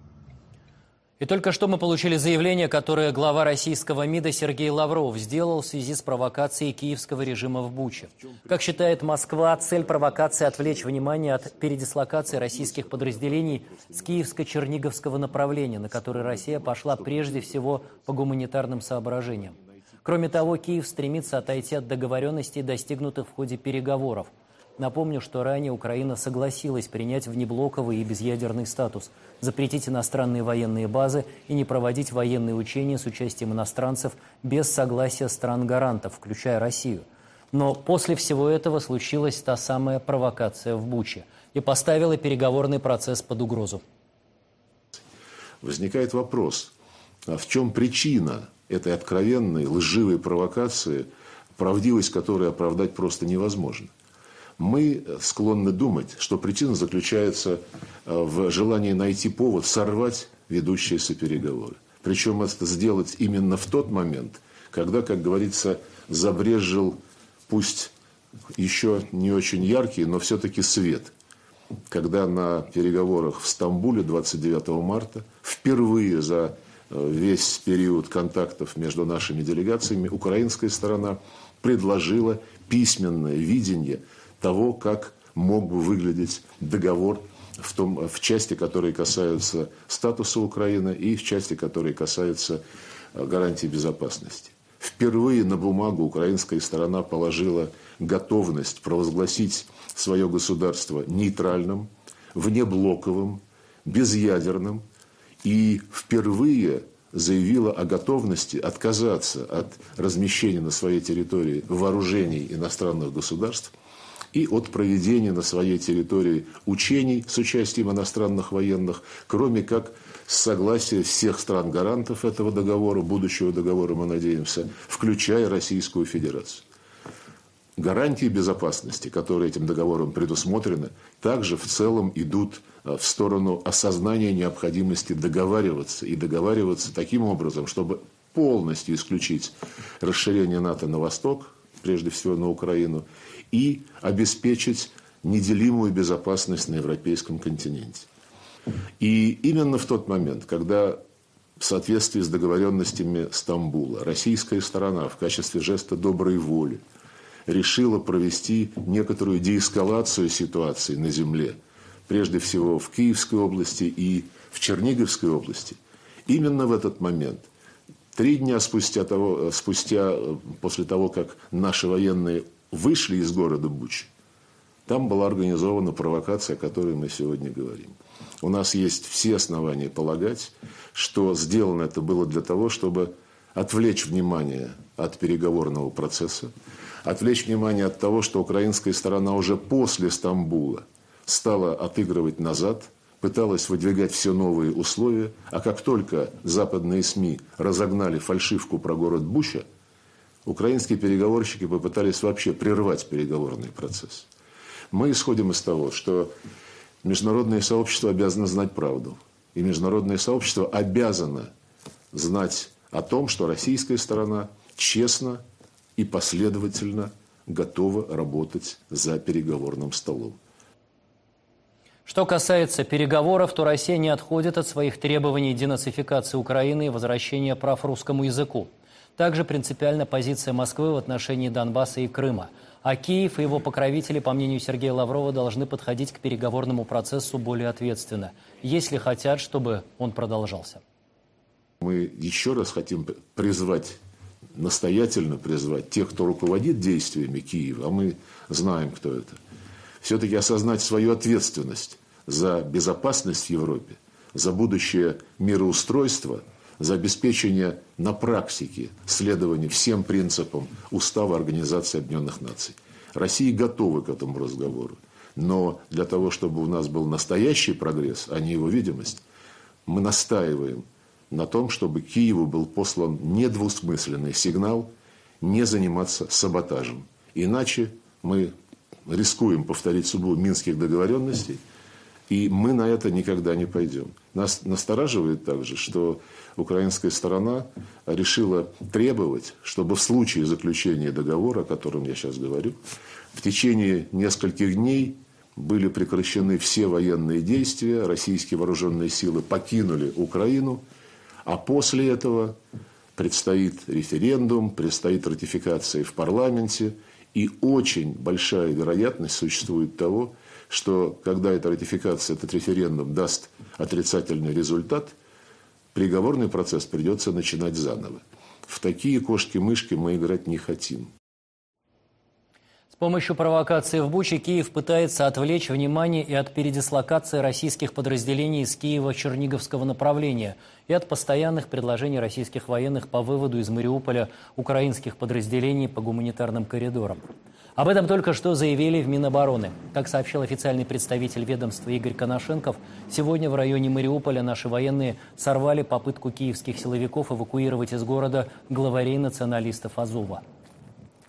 И только что мы получили заявление, которое глава российского МИДа Сергей Лавров сделал в связи с провокацией киевского режима в Буче. Как считает Москва, цель провокации – отвлечь внимание от передислокации российских подразделений с киевско-черниговского направления, на который Россия пошла прежде всего по гуманитарным соображениям. Кроме того, Киев стремится отойти от договоренностей, достигнутых в ходе переговоров. Напомню, что ранее Украина согласилась принять внеблоковый и безъядерный статус, запретить иностранные военные базы и не проводить военные учения с участием иностранцев без согласия стран-гарантов, включая Россию. Но после всего этого случилась та самая провокация в Буче и поставила переговорный процесс под угрозу. Возникает вопрос, а в чем причина этой откровенной лживой провокации правдивость которой оправдать просто невозможно. Мы склонны думать, что причина заключается в желании найти повод сорвать ведущиеся переговоры. Причем это сделать именно в тот момент, когда, как говорится, забрезжил, пусть еще не очень яркий, но все-таки свет. Когда на переговорах в Стамбуле двадцать девятого марта впервые за весь период контактов между нашими делегациями украинская сторона предложила письменное видение того, как мог бы выглядеть договор в, том, в части, которые касаются статуса Украины и в части, которые касаются гарантий безопасности. Впервые на бумагу украинская сторона положила готовность провозгласить свое государство нейтральным, внеблоковым, безъядерным и впервые заявила о готовности отказаться от размещения на своей территории вооружений иностранных государств и от проведения на своей территории учений с участием иностранных военных, кроме как с согласия всех стран-гарантов этого договора, будущего договора, мы надеемся, включая Российскую Федерацию. Гарантии безопасности, которые этим договором предусмотрены, также в целом идут в сторону осознания необходимости договариваться и договариваться таким образом, чтобы полностью исключить расширение НАТО на восток, прежде всего на Украину, и обеспечить неделимую безопасность на европейском континенте. И именно в тот момент, когда в соответствии с договоренностями Стамбула российская сторона в качестве жеста доброй воли решила провести некоторую деэскалацию ситуации на земле, прежде всего в Киевской области и в Черниговской области, именно в этот момент, три дня спустя, того, спустя после того, как наши военные вышли из города Бучи, там была организована провокация, о которой мы сегодня говорим. У нас есть все основания полагать, что сделано это было для того, чтобы отвлечь внимание от переговорного процесса, отвлечь внимание от того, что украинская сторона уже после Стамбула стала отыгрывать назад, пыталась выдвигать все новые условия, а как только западные СМИ разогнали фальшивку про город Буча, украинские переговорщики попытались вообще прервать переговорный процесс. Мы исходим из того, что международное сообщество обязано знать правду, и международное сообщество обязано знать о том, что российская сторона честно и последовательно готова работать за переговорным столом. Что касается переговоров, то Россия не отходит от своих требований денацификации Украины и возвращения прав русскому языку. Также принципиальна позиция Москвы в отношении Донбасса и Крыма. А Киев и его покровители, по мнению Сергея Лаврова, должны подходить к переговорному процессу более ответственно, если хотят, чтобы он продолжался. Мы еще раз хотим призвать, настоятельно призвать тех, кто руководит действиями Киева, а мы знаем, кто это, все-таки осознать свою ответственность за безопасность в Европе, за будущее мироустройство, за обеспечение на практике следования всем принципам Устава Организации Объединенных Наций. Россия готова к этому разговору. Но для того, чтобы у нас был настоящий прогресс, а не его видимость, мы настаиваем на том, чтобы Киеву был послан недвусмысленный сигнал не заниматься саботажем. Иначе мы рискуем повторить судьбу минских договоренностей, и мы на это никогда не пойдем. Нас настораживает также, что украинская сторона решила требовать, чтобы в случае заключения договора, о котором я сейчас говорю, в течение нескольких дней были прекращены все военные действия, российские вооруженные силы покинули Украину, а после этого предстоит референдум, предстоит ратификация в парламенте, и очень большая вероятность существует того, что когда эта ратификация, этот референдум даст отрицательный результат, переговорный процесс придется начинать заново. В такие кошки-мышки мы играть не хотим. С помощью провокации в Буче Киев пытается отвлечь внимание и от передислокации российских подразделений из Киева-Черниговского направления, и от постоянных предложений российских военных по выводу из Мариуполя украинских подразделений по гуманитарным коридорам. Об этом только что заявили в Минобороны. Как сообщил официальный представитель ведомства Игорь Коношенков, сегодня в районе Мариуполя наши военные сорвали попытку киевских силовиков эвакуировать из города главарей националистов Азова.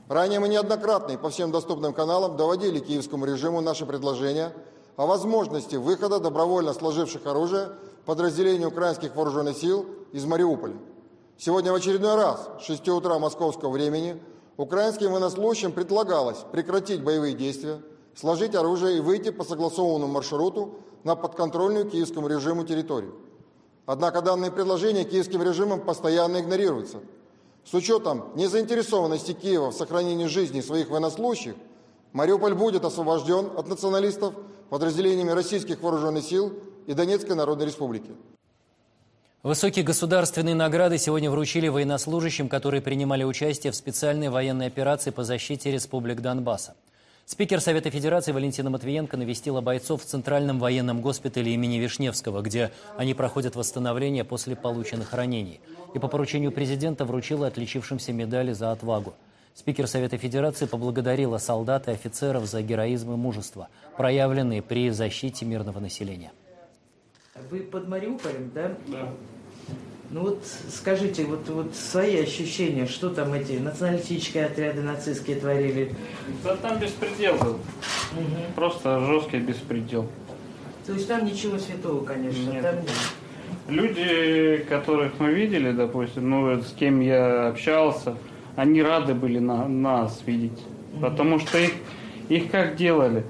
Ранее мы неоднократно и по всем доступным каналам доводили киевскому режиму наши предложения о возможности выхода добровольно сложивших оружие подразделений украинских вооруженных сил из Мариуполя. Сегодня в очередной раз с шести утра московского времени украинским военнослужащим предлагалось прекратить боевые действия, сложить оружие и выйти по согласованному маршруту на подконтрольную киевскому режиму территорию. Однако данные предложения киевским режимом постоянно игнорируются. С учетом незаинтересованности Киева в сохранении жизни своих военнослужащих, Мариуполь будет освобожден от националистов подразделениями российских вооруженных сил и Донецкой Народной Республики. Высокие государственные награды сегодня вручили военнослужащим, которые принимали участие в специальной военной операции по защите республик Донбасса. Спикер Совета Федерации Валентина Матвиенко навестила бойцов в Центральном военном госпитале имени Вишневского, где они проходят восстановление после полученных ранений. И по поручению президента вручила отличившимся медали за отвагу. Спикер Совета Федерации поблагодарила солдат и офицеров за героизм и мужество, проявленные при защите мирного населения. Вы под Мариуполем, да? Да. Ну вот скажите, вот, вот свои ощущения, что там эти националистические отряды нацистские творили? Да там беспредел был. Угу. Просто жесткий беспредел. То есть там ничего святого, конечно, нет. Там нет. Люди, которых мы видели, допустим, ну с кем я общался, они рады были на, нас видеть. Угу. Потому что их, их как делали?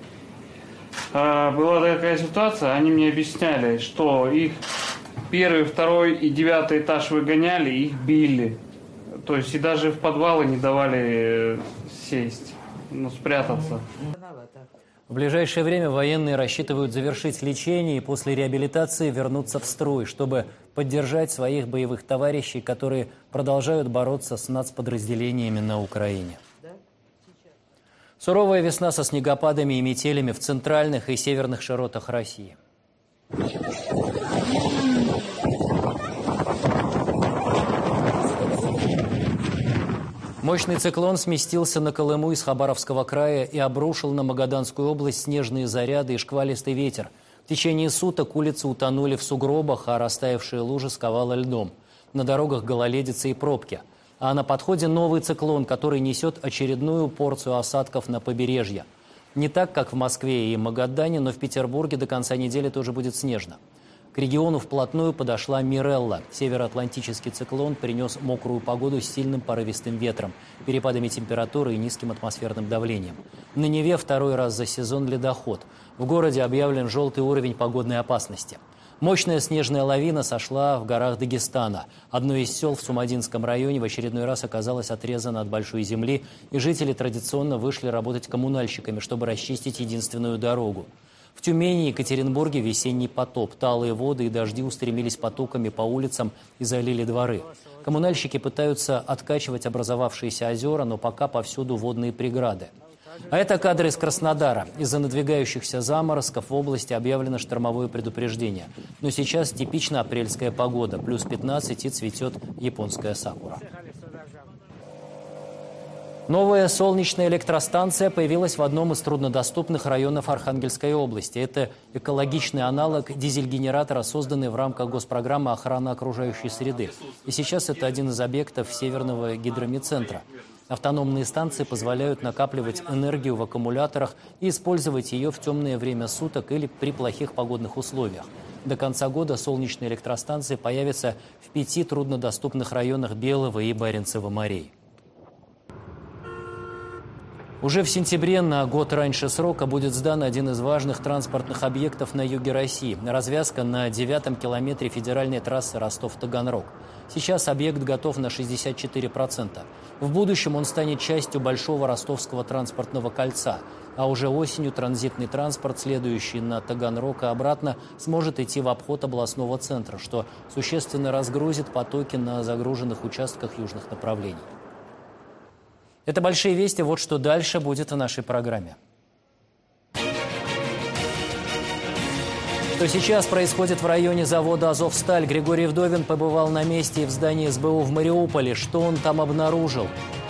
А, была такая ситуация, они мне объясняли, что их первый, второй и девятый этаж выгоняли, их били. То есть и даже в подвалы не давали сесть, ну, спрятаться. В ближайшее время военные рассчитывают завершить лечение и после реабилитации вернуться в строй, чтобы поддержать своих боевых товарищей, которые продолжают бороться с нацподразделениями на Украине. Суровая весна со снегопадами и метелями в центральных и северных широтах России. Мощный циклон сместился на Колыму из Хабаровского края и обрушил на Магаданскую область снежные заряды и шквалистый ветер. В течение суток улицы утонули в сугробах, а растаявшие лужи сковало льдом. На дорогах гололедица и пробки. А на подходе новый циклон, который несет очередную порцию осадков на побережье. Не так, как в Москве и Магадане, но в Петербурге до конца недели тоже будет снежно. К региону вплотную подошла Мирелла. Североатлантический циклон принес мокрую погоду с сильным порывистым ветром, перепадами температуры и низким атмосферным давлением. На Неве второй раз за сезон ледоход. В городе объявлен желтый уровень погодной опасности. Мощная снежная лавина сошла в горах Дагестана. Одно из сел в Сумадинском районе в очередной раз оказалось отрезано от большой земли, и жители традиционно вышли работать коммунальщиками, чтобы расчистить единственную дорогу. В Тюмени и Екатеринбурге весенний потоп. Талые воды и дожди устремились потоками по улицам и залили дворы. Коммунальщики пытаются откачивать образовавшиеся озера, но пока повсюду водные преграды. А это кадры из Краснодара. Из-за надвигающихся заморозков в области объявлено штормовое предупреждение. Но сейчас типично апрельская погода. Плюс пятнадцать и цветет японская сакура. Новая солнечная электростанция появилась в одном из труднодоступных районов Архангельской области. Это экологичный аналог дизель-генератора, созданный в рамках госпрограммы охраны окружающей среды. И сейчас это один из объектов Северного гидромедцентра. Автономные станции позволяют накапливать энергию в аккумуляторах и использовать ее в темное время суток или при плохих погодных условиях. До конца года солнечные электростанции появятся в пяти труднодоступных районах Белого и Баренцева морей. Уже в сентябре, на год раньше срока, будет сдан один из важных транспортных объектов на юге России – развязка на девятом километре федеральной трассы Ростов-Таганрог. Сейчас объект готов на шестьдесят четыре процента. В будущем он станет частью большого ростовского транспортного кольца, а уже осенью транзитный транспорт, следующий на Таганрог и обратно, сможет идти в обход областного центра, что существенно разгрузит потоки на загруженных участках южных направлений. Это «Большие вести». Вот что дальше будет в нашей программе. Что сейчас происходит в районе завода «Азовсталь». Григорий Вдовин побывал на месте и в здании эс бэ у в Мариуполе. Что он там обнаружил?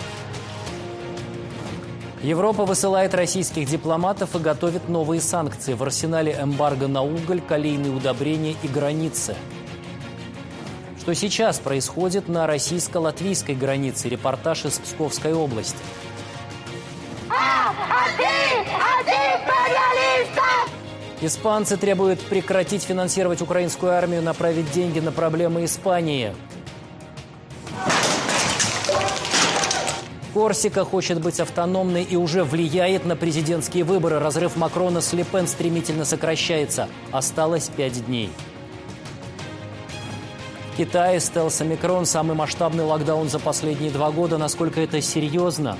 Европа высылает российских дипломатов и готовит новые санкции. В арсенале эмбарго на уголь, калийные удобрения и границы. Что сейчас происходит на российско-латвийской границе? Репортаж из Псковской области. Испанцы требуют прекратить финансировать украинскую армию, направить деньги на проблемы Испании. Корсика хочет быть автономной и уже влияет на президентские выборы. Разрыв Макрона с Ле Пен стремительно сокращается. Осталось пять дней. В Китае стелс-омикрон – самый масштабный локдаун за последние два года. Насколько это серьезно?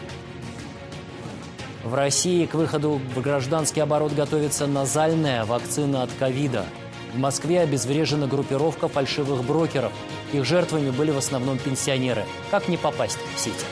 В России к выходу в гражданский оборот готовится назальная вакцина от ковида. В Москве обезврежена группировка фальшивых брокеров. Их жертвами были в основном пенсионеры. Как не попасть в сети?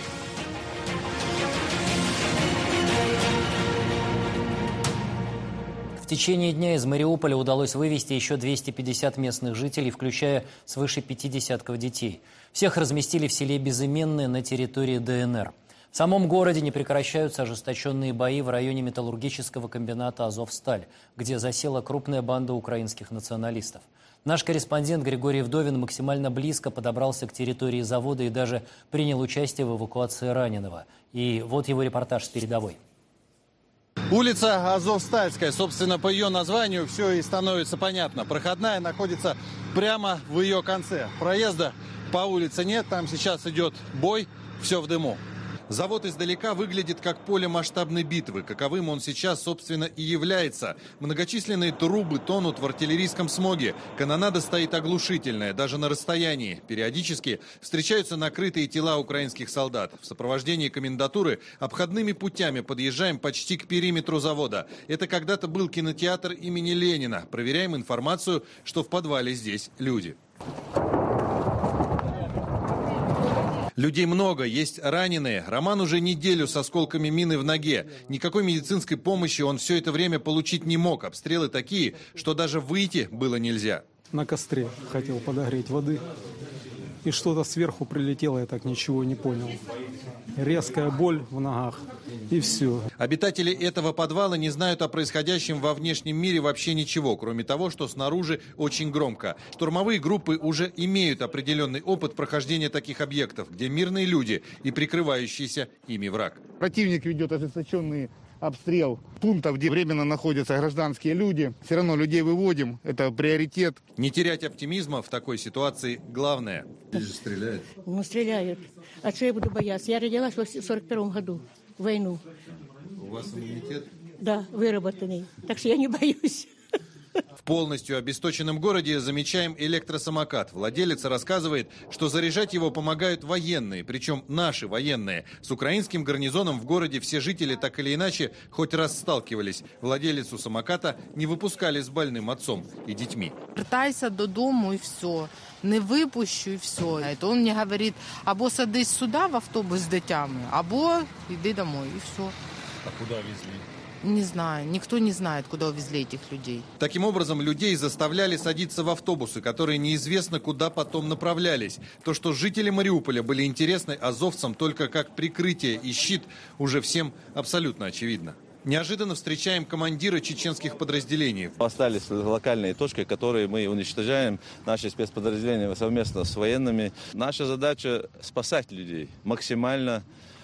В течение дня из Мариуполя удалось вывести еще двести пятьдесят местных жителей, включая свыше пяти десятков детей. Всех разместили в селе Безыменное на территории Дэ Эн Эр. В самом городе не прекращаются ожесточенные бои в районе металлургического комбината «Азовсталь», где засела крупная банда украинских националистов. Наш корреспондент Григорий Вдовин максимально близко подобрался к территории завода и даже принял участие в эвакуации раненого. И вот его репортаж с передовой. Улица Азовстальская, собственно, по ее названию все и становится понятно. Проходная находится прямо в ее конце. Проезда по улице нет, там сейчас идет бой, все в дыму. Завод издалека выглядит как поле масштабной битвы, каковым он сейчас, собственно, и является. Многочисленные трубы тонут в артиллерийском смоге, канонада стоит оглушительная, даже на расстоянии. Периодически встречаются накрытые тела украинских солдат. В сопровождении комендатуры обходными путями подъезжаем почти к периметру завода. Это когда-то был кинотеатр имени Ленина. Проверяем информацию, что в подвале здесь люди. Людей много, есть раненые. Роман уже неделю с осколками мины в ноге. Никакой медицинской помощи он все это время получить не мог. Обстрелы такие, что даже выйти было нельзя. На костре хотел подогреть воды. И что-то сверху прилетело, я так ничего не понял. Резкая боль в ногах. И все. Обитатели этого подвала не знают о происходящем во внешнем мире вообще ничего, кроме того, что снаружи очень громко. Штурмовые группы уже имеют определенный опыт прохождения таких объектов, где мирные люди и прикрывающийся ими враг. Противник ведет ожесточенный обстрел пунктов, где временно находятся гражданские люди. Все равно людей выводим, это приоритет. Не терять оптимизма в такой ситуации главное. Здесь же стреляют. Ну, стреляют. А что я буду бояться? Я родилась в сорок первом году, в войну. У вас иммунитет? Да, выработанный. Так что я не боюсь. В полностью обесточенном городе замечаем электросамокат. Владелец рассказывает, что заряжать его помогают военные, причем наши военные. С украинским гарнизоном в городе все жители так или иначе хоть раз сталкивались. Владелицу самоката не выпускали с больным отцом и детьми. Вертайся додому и все. Не випущу і все. Он мені говорить, або садись сюди в автобус з дитями, або йди домой і все. А куда везли? Не знаю, никто не знает, куда увезли этих людей. Таким образом, людей заставляли садиться в автобусы, которые неизвестно куда потом направлялись. То, что жители Мариуполя были интересны азовцам только как прикрытие и щит, уже всем абсолютно очевидно. Неожиданно встречаем командира чеченских подразделений. Остались локальные точки, которые мы уничтожаем, наши спецподразделения совместно с военными. Наша задача спасать людей, максимально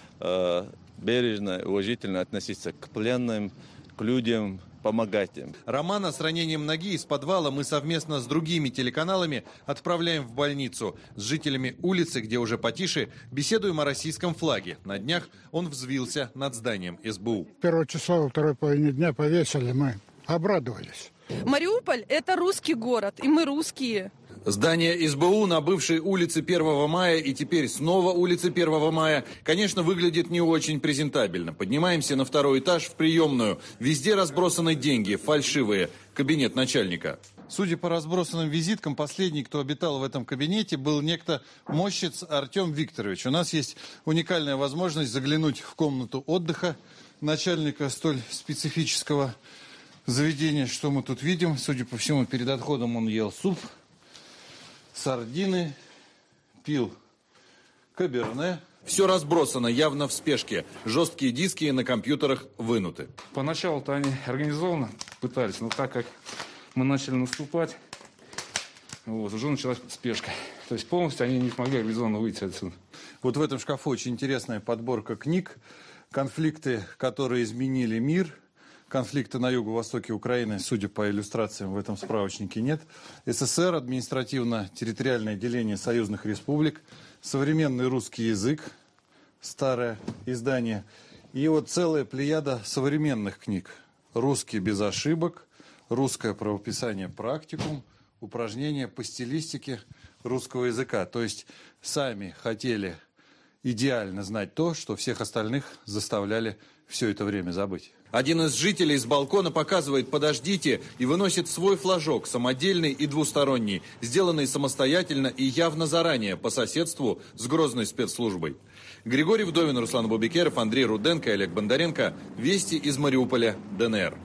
э, бережно и уважительно относиться к пленным, к людям, помогать им. Романа с ранением ноги из подвала мы совместно с другими телеканалами отправляем в больницу. С жителями улицы, где уже потише, беседуем о российском флаге. На днях он взвился над зданием эс бэ у. Первое число во второй половине дня повесили, мы обрадовались. Мариуполь – это русский город, и мы русские. Здание эс бэ у на бывшей улице первого мая и теперь снова улице первого мая, конечно, выглядит не очень презентабельно. Поднимаемся на второй этаж в приемную. Везде разбросаны деньги, фальшивые. Кабинет начальника. Судя по разбросанным визиткам, последний, кто обитал в этом кабинете, был некто Мощец Артем Викторович. У нас есть уникальная возможность заглянуть в комнату отдыха начальника столь специфического заведения. Что мы тут видим? Судя по всему, перед отходом он ел суп, сардины, пил каберне. Все разбросано, явно в спешке. Жесткие диски на компьютерах вынуты. Поначалу-то они организованно пытались, но так как мы начали наступать, вот, уже началась спешка. То есть полностью они не смогли организованно выйти отсюда. Вот в этом шкафу очень интересная подборка книг, конфликты, которые изменили мир, конфликта на юго-востоке Украины, судя по иллюстрациям, в этом справочнике нет. СССР, административно-территориальное деление союзных республик, современный русский язык, старое издание, и вот целая плеяда современных книг. «Русский без ошибок», «Русское правописание практикум», упражнения по стилистике русского языка. То есть сами хотели идеально знать то, что всех остальных заставляли все это время забыть. Один из жителей с балкона показывает «подождите» и выносит свой флажок, самодельный и двусторонний, сделанный самостоятельно и явно заранее, по соседству с Грозной спецслужбой. Григорий Вдовин, Руслан Бубикеров, Андрей Руденко и Олег Бондаренко. Вести из Мариуполя, ДНР.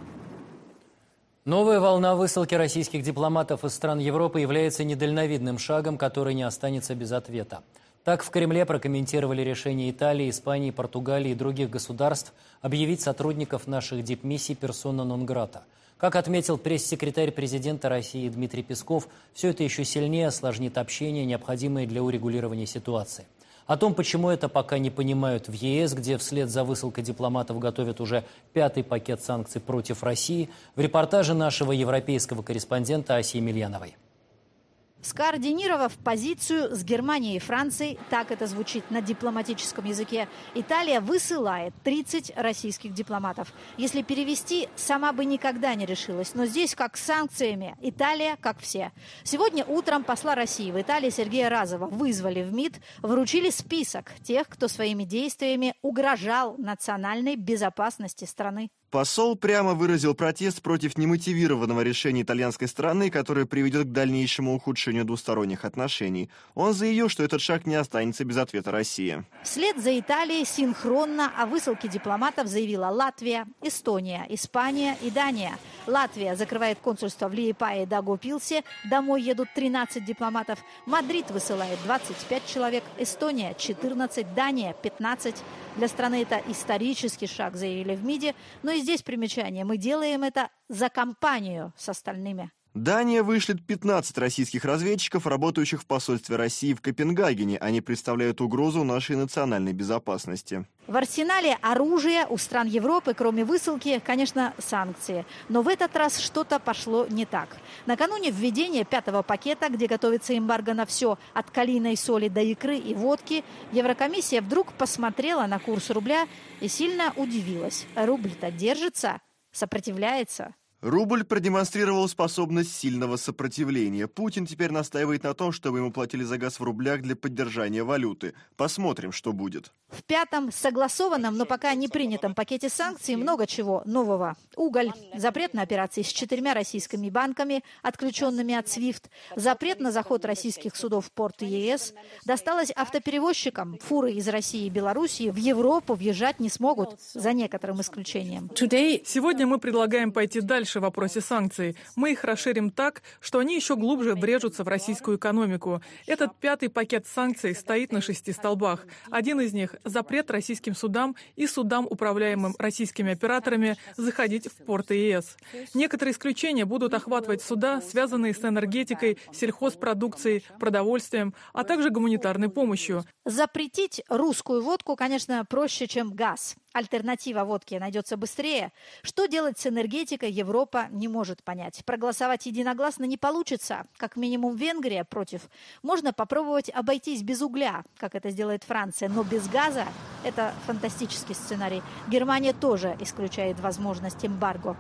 Новая волна высылки российских дипломатов из стран Европы является недальновидным шагом, который не останется без ответа. Так в Кремле прокомментировали решение Италии, Испании, Португалии и других государств объявить сотрудников наших дипмиссий персона нон-грата. Как отметил пресс-секретарь президента России Дмитрий Песков, все это еще сильнее осложнит общение, необходимое для урегулирования ситуации. О том, почему это пока не понимают в ЕС, где вслед за высылкой дипломатов готовят уже пятый пакет санкций против России, в репортаже нашего европейского корреспондента Аси Емельяновой. Скоординировав позицию с Германией и Францией, так это звучит на дипломатическом языке, Италия высылает тридцать российских дипломатов. Если перевести, сама бы никогда не решилась. Но здесь, как с санкциями, Италия как все. Сегодня утром посла России в Италии Сергея Разова вызвали в МИД, вручили список тех, кто своими действиями угрожал национальной безопасности страны. Посол прямо выразил протест против немотивированного решения итальянской стороны, которое приведет к дальнейшему ухудшению двусторонних отношений. Он заявил, что этот шаг не останется без ответа России. Вслед за Италией синхронно о высылке дипломатов заявила Латвия, Эстония, Испания и Дания. Латвия закрывает консульство в Лиепае и Даугавпилсе. Домой едут тринадцать дипломатов. Мадрид высылает двадцать пять человек. Эстония – четырнадцать. Дания – пятнадцать. Для страны это исторический шаг, заявили в МИДе. Но и здесь примечание. Мы делаем это за компанию с остальными. Дания вышлет пятнадцать российских разведчиков, работающих в посольстве России в Копенгагене. Они представляют угрозу нашей национальной безопасности. В арсенале оружия у стран Европы, кроме высылки, конечно, санкции. Но в этот раз что-то пошло не так. Накануне введения пятого пакета, где готовится эмбарго на все, от калийной соли до икры и водки, Еврокомиссия вдруг посмотрела на курс рубля и сильно удивилась. Рубль-то держится, сопротивляется. Рубль продемонстрировал способность сильного сопротивления. Путин теперь настаивает на том, чтобы ему платили за газ в рублях для поддержания валюты. Посмотрим, что будет. В пятом согласованном, но пока не принятом пакете санкций много чего нового. Уголь, запрет на операции с четырьмя российскими банками, отключенными от свифт, запрет на заход российских судов в порты ЕС. Досталось автоперевозчикам. Фуры из России и Белоруссии в Европу въезжать не смогут, за некоторым исключением. Сегодня мы предлагаем пойти дальше в вопросе санкций. Мы их расширим так, что они еще глубже врежутся в российскую экономику. Этот пятый пакет санкций стоит на шести столбах. Один из них – запрет российским судам и судам, управляемым российскими операторами, заходить в порты ЕС. Некоторые исключения будут охватывать суда, связанные с энергетикой, сельхозпродукцией, продовольствием, а также гуманитарной помощью. Запретить русскую водку, конечно, проще, чем газ. Альтернатива водке найдется быстрее. Что делать с энергетикой, Европа не может понять. Проголосовать единогласно не получится. Как минимум Венгрия против. Можно попробовать обойтись без угля, как это сделает Франция. Но без газа – это фантастический сценарий. Германия тоже исключает возможность эмбарго.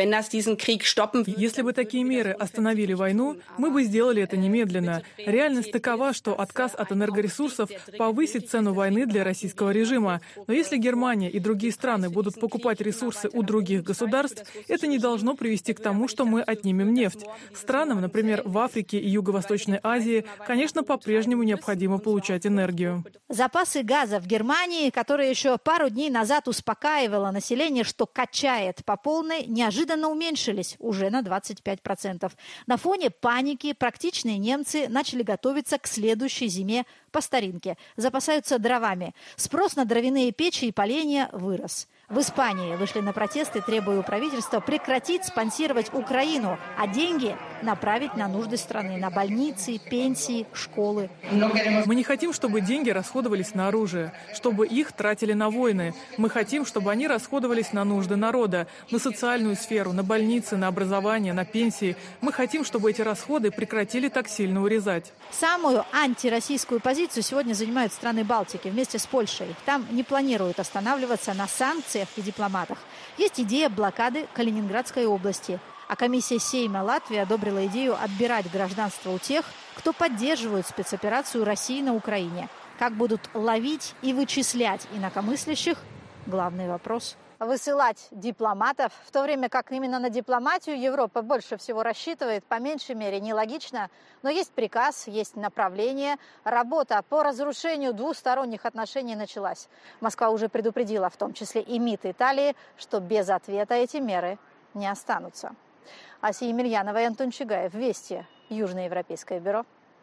Если бы такие меры остановили войну, мы бы сделали это немедленно. Реальность такова, что отказ от энергоресурсов повысит цену войны для российского режима. Но если Германия и другие страны будут покупать ресурсы у других государств, это не должно привести к тому, что мы отнимем нефть. Странам, например, в Африке и Юго-Восточной Азии, конечно, по-прежнему необходимо получать энергию. Запасы газа в Германии, которая еще пару дней назад успокаивала население, что качает по полной, не неожиданно уменьшились уже на двадцать пять процентов. На фоне паники практичные немцы начали готовиться к следующей зиме по старинке. Запасаются дровами. Спрос на дровяные печи и поленья вырос. В Испании вышли на протесты, требуя у правительства прекратить спонсировать Украину, а деньги направить на нужды страны, на больницы, пенсии, школы. Мы не хотим, чтобы деньги расходовались на оружие, чтобы их тратили на войны. Мы хотим, чтобы они расходовались на нужды народа, на социальную сферу, на больницы, на образование, на пенсии. Мы хотим, чтобы эти расходы прекратили так сильно урезать. Самую антироссийскую позицию сегодня занимают страны Балтики вместе с Польшей. Там не планируют останавливаться на санкциях и дипломатах. Есть идея блокады Калининградской области. А комиссия Сейма Латвии одобрила идею отбирать гражданство у тех, кто поддерживает спецоперацию России на Украине. Как будут ловить и вычислять инакомыслящих – главный вопрос. Высылать дипломатов, в то время как именно на дипломатию Европа больше всего рассчитывает, по меньшей мере нелогично. Но есть приказ, есть направление. Работа по разрушению двусторонних отношений началась. Москва уже предупредила, в том числе и МИД Италии, что без ответа эти меры не останутся. Асия Емельянова и Антон Чигаев. Вести. Южноевропейское бюро.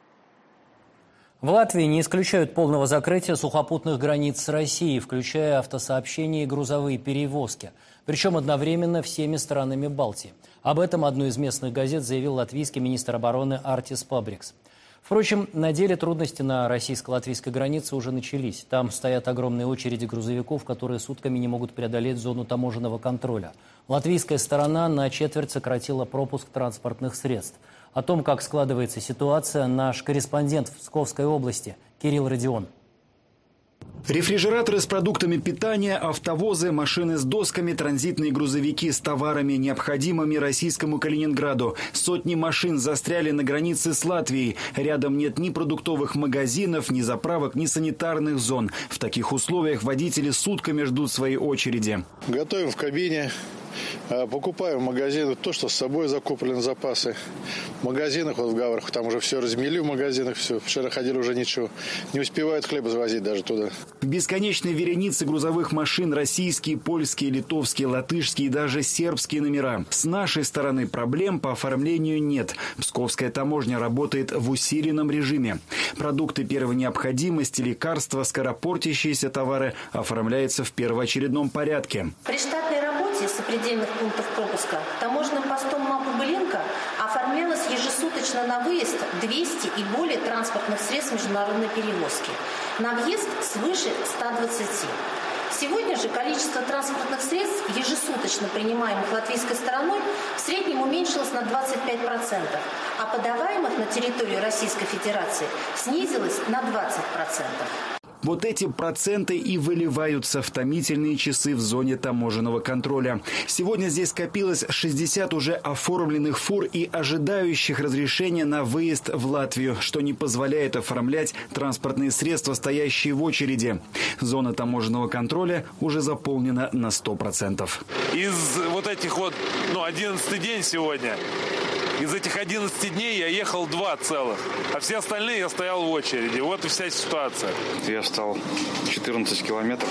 В Латвии не исключают полного закрытия сухопутных границ с Россией, включая автосообщения и грузовые перевозки. Причем одновременно всеми странами Балтии. Об этом одну из местных газет заявил латвийский министр обороны Артис Пабрикс. Впрочем, на деле трудности на российско-латвийской границе уже начались. Там стоят огромные очереди грузовиков, которые сутками не могут преодолеть зону таможенного контроля. Латвийская сторона на четверть сократила пропуск транспортных средств. О том, как складывается ситуация, наш корреспондент в Псковской области Кирилл Родион. Рефрижераторы с продуктами питания, автовозы, машины с досками, транзитные грузовики с товарами, необходимыми российскому Калининграду. Сотни машин застряли на границе с Латвией. Рядом нет ни продуктовых магазинов, ни заправок, ни санитарных зон. В таких условиях водители сутками ждут своей очереди. Готовим в кабине. Покупаем в магазинах то, что с собой закуплены запасы. В магазинах, вот в Гаврах, там уже все размели в магазинах, все. Вчера ходили, уже ничего. Не успевают хлеба завозить даже туда. Бесконечные вереницы грузовых машин, российские, польские, литовские, латышские и даже сербские номера. С нашей стороны проблем по оформлению нет. Псковская таможня работает в усиленном режиме. Продукты первой необходимости, лекарства, скоропортящиеся товары оформляются в первоочередном порядке. При штатной работе сопредельных пунктов пропуска таможенным постом Мапу-Былинка оформлялось ежесуточно на выезд двести и более транспортных средств международной перевозки. На въезд свыше ста двадцати. Сегодня же количество транспортных средств, ежесуточно принимаемых латвийской стороной, в среднем уменьшилось на двадцать пять процентов, а подаваемых на территорию Российской Федерации снизилось на двадцать процентов. Вот эти проценты и выливаются в томительные часы в зоне таможенного контроля. Сегодня здесь скопилось шестьдесят уже оформленных фур и ожидающих разрешения на выезд в Латвию, что не позволяет оформлять транспортные средства, стоящие в очереди. Зона таможенного контроля уже заполнена на сто процентов. Из вот этих вот, ну, одиннадцатый день сегодня. Из этих одиннадцати дней я ехал два целых, а все остальные я стоял в очереди. Вот и вся ситуация. Я встал четырнадцать километров,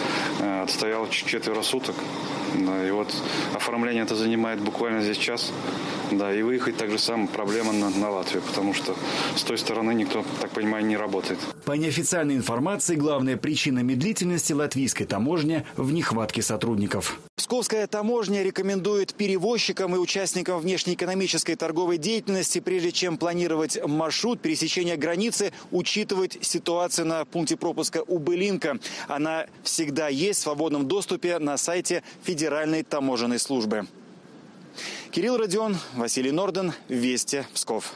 отстоял четверо суток. Да, и вот оформление это занимает буквально здесь час. Да, и выехать так же самое проблема на, на Латвию, потому что с той стороны никто, так понимаю, не работает. По неофициальной информации, главная причина медлительности латвийской таможни в нехватке сотрудников. Псковская таможня рекомендует перевозчикам и участникам внешнеэкономической торговой деятельности, прежде чем планировать маршрут пересечения границы, учитывать ситуацию на пункте пропуска у Былинка. Она всегда есть в свободном доступе на сайте Федеральной таможенной службы. Кирилл Родион, Василий Норден, Вести, Псков.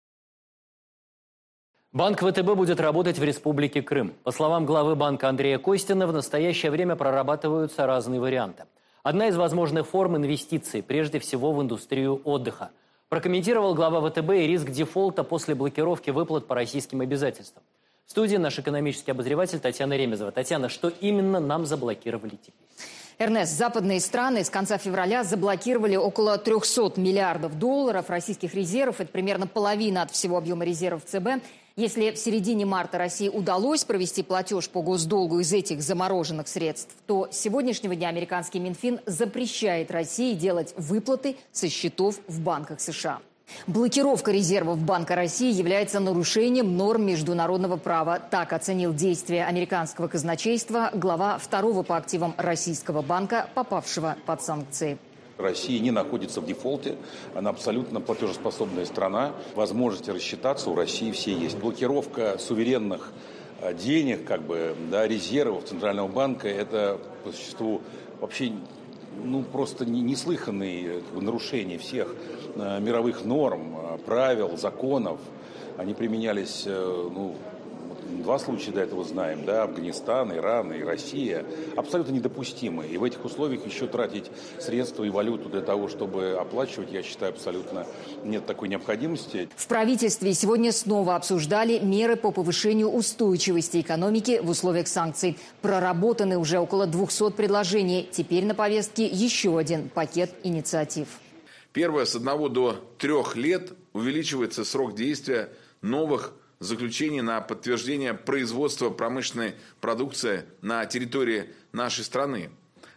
Банк ВТБ будет работать в Республике Крым. По словам главы банка Андрея Костина, в настоящее время прорабатываются разные варианты. Одна из возможных форм инвестиций, прежде всего в индустрию отдыха. Прокомментировал глава ВТБ и риск дефолта после блокировки выплат по российским обязательствам. В студии наш экономический обозреватель Татьяна Ремезова. Татьяна, что именно нам заблокировали теперь? Эрнест, западные страны с конца февраля заблокировали около трёхсот миллиардов долларов российских резервов. Это примерно половина от всего объема резервов ЦБ. Если в середине марта России удалось провести платеж по госдолгу из этих замороженных средств, то с сегодняшнего дня американский Минфин запрещает России делать выплаты со счетов в банках США. Блокировка резервов Банка России является нарушением норм международного права. Так оценил действия американского казначейства глава второго по активам российского банка, попавшего под санкции. Россия не находится в дефолте, она абсолютно платежеспособная страна. Возможности рассчитаться у России все есть. Блокировка суверенных денег, как бы, да, резервов Центрального банка, это по существу вообще ну, просто неслыханные нарушения всех э, мировых норм, правил, законов. Они применялись, э, ну, два случая до этого знаем, да, Афганистан, Иран и Россия, абсолютно недопустимы. И в этих условиях еще тратить средства и валюту для того, чтобы оплачивать, я считаю, абсолютно нет такой необходимости. В правительстве сегодня снова обсуждали меры по повышению устойчивости экономики в условиях санкций. Проработаны уже около двухсот предложений. Теперь на повестке еще один пакет инициатив. Первое, с одного до трех лет увеличивается срок действия новых заключений на подтверждение производства промышленной продукции на территории нашей страны.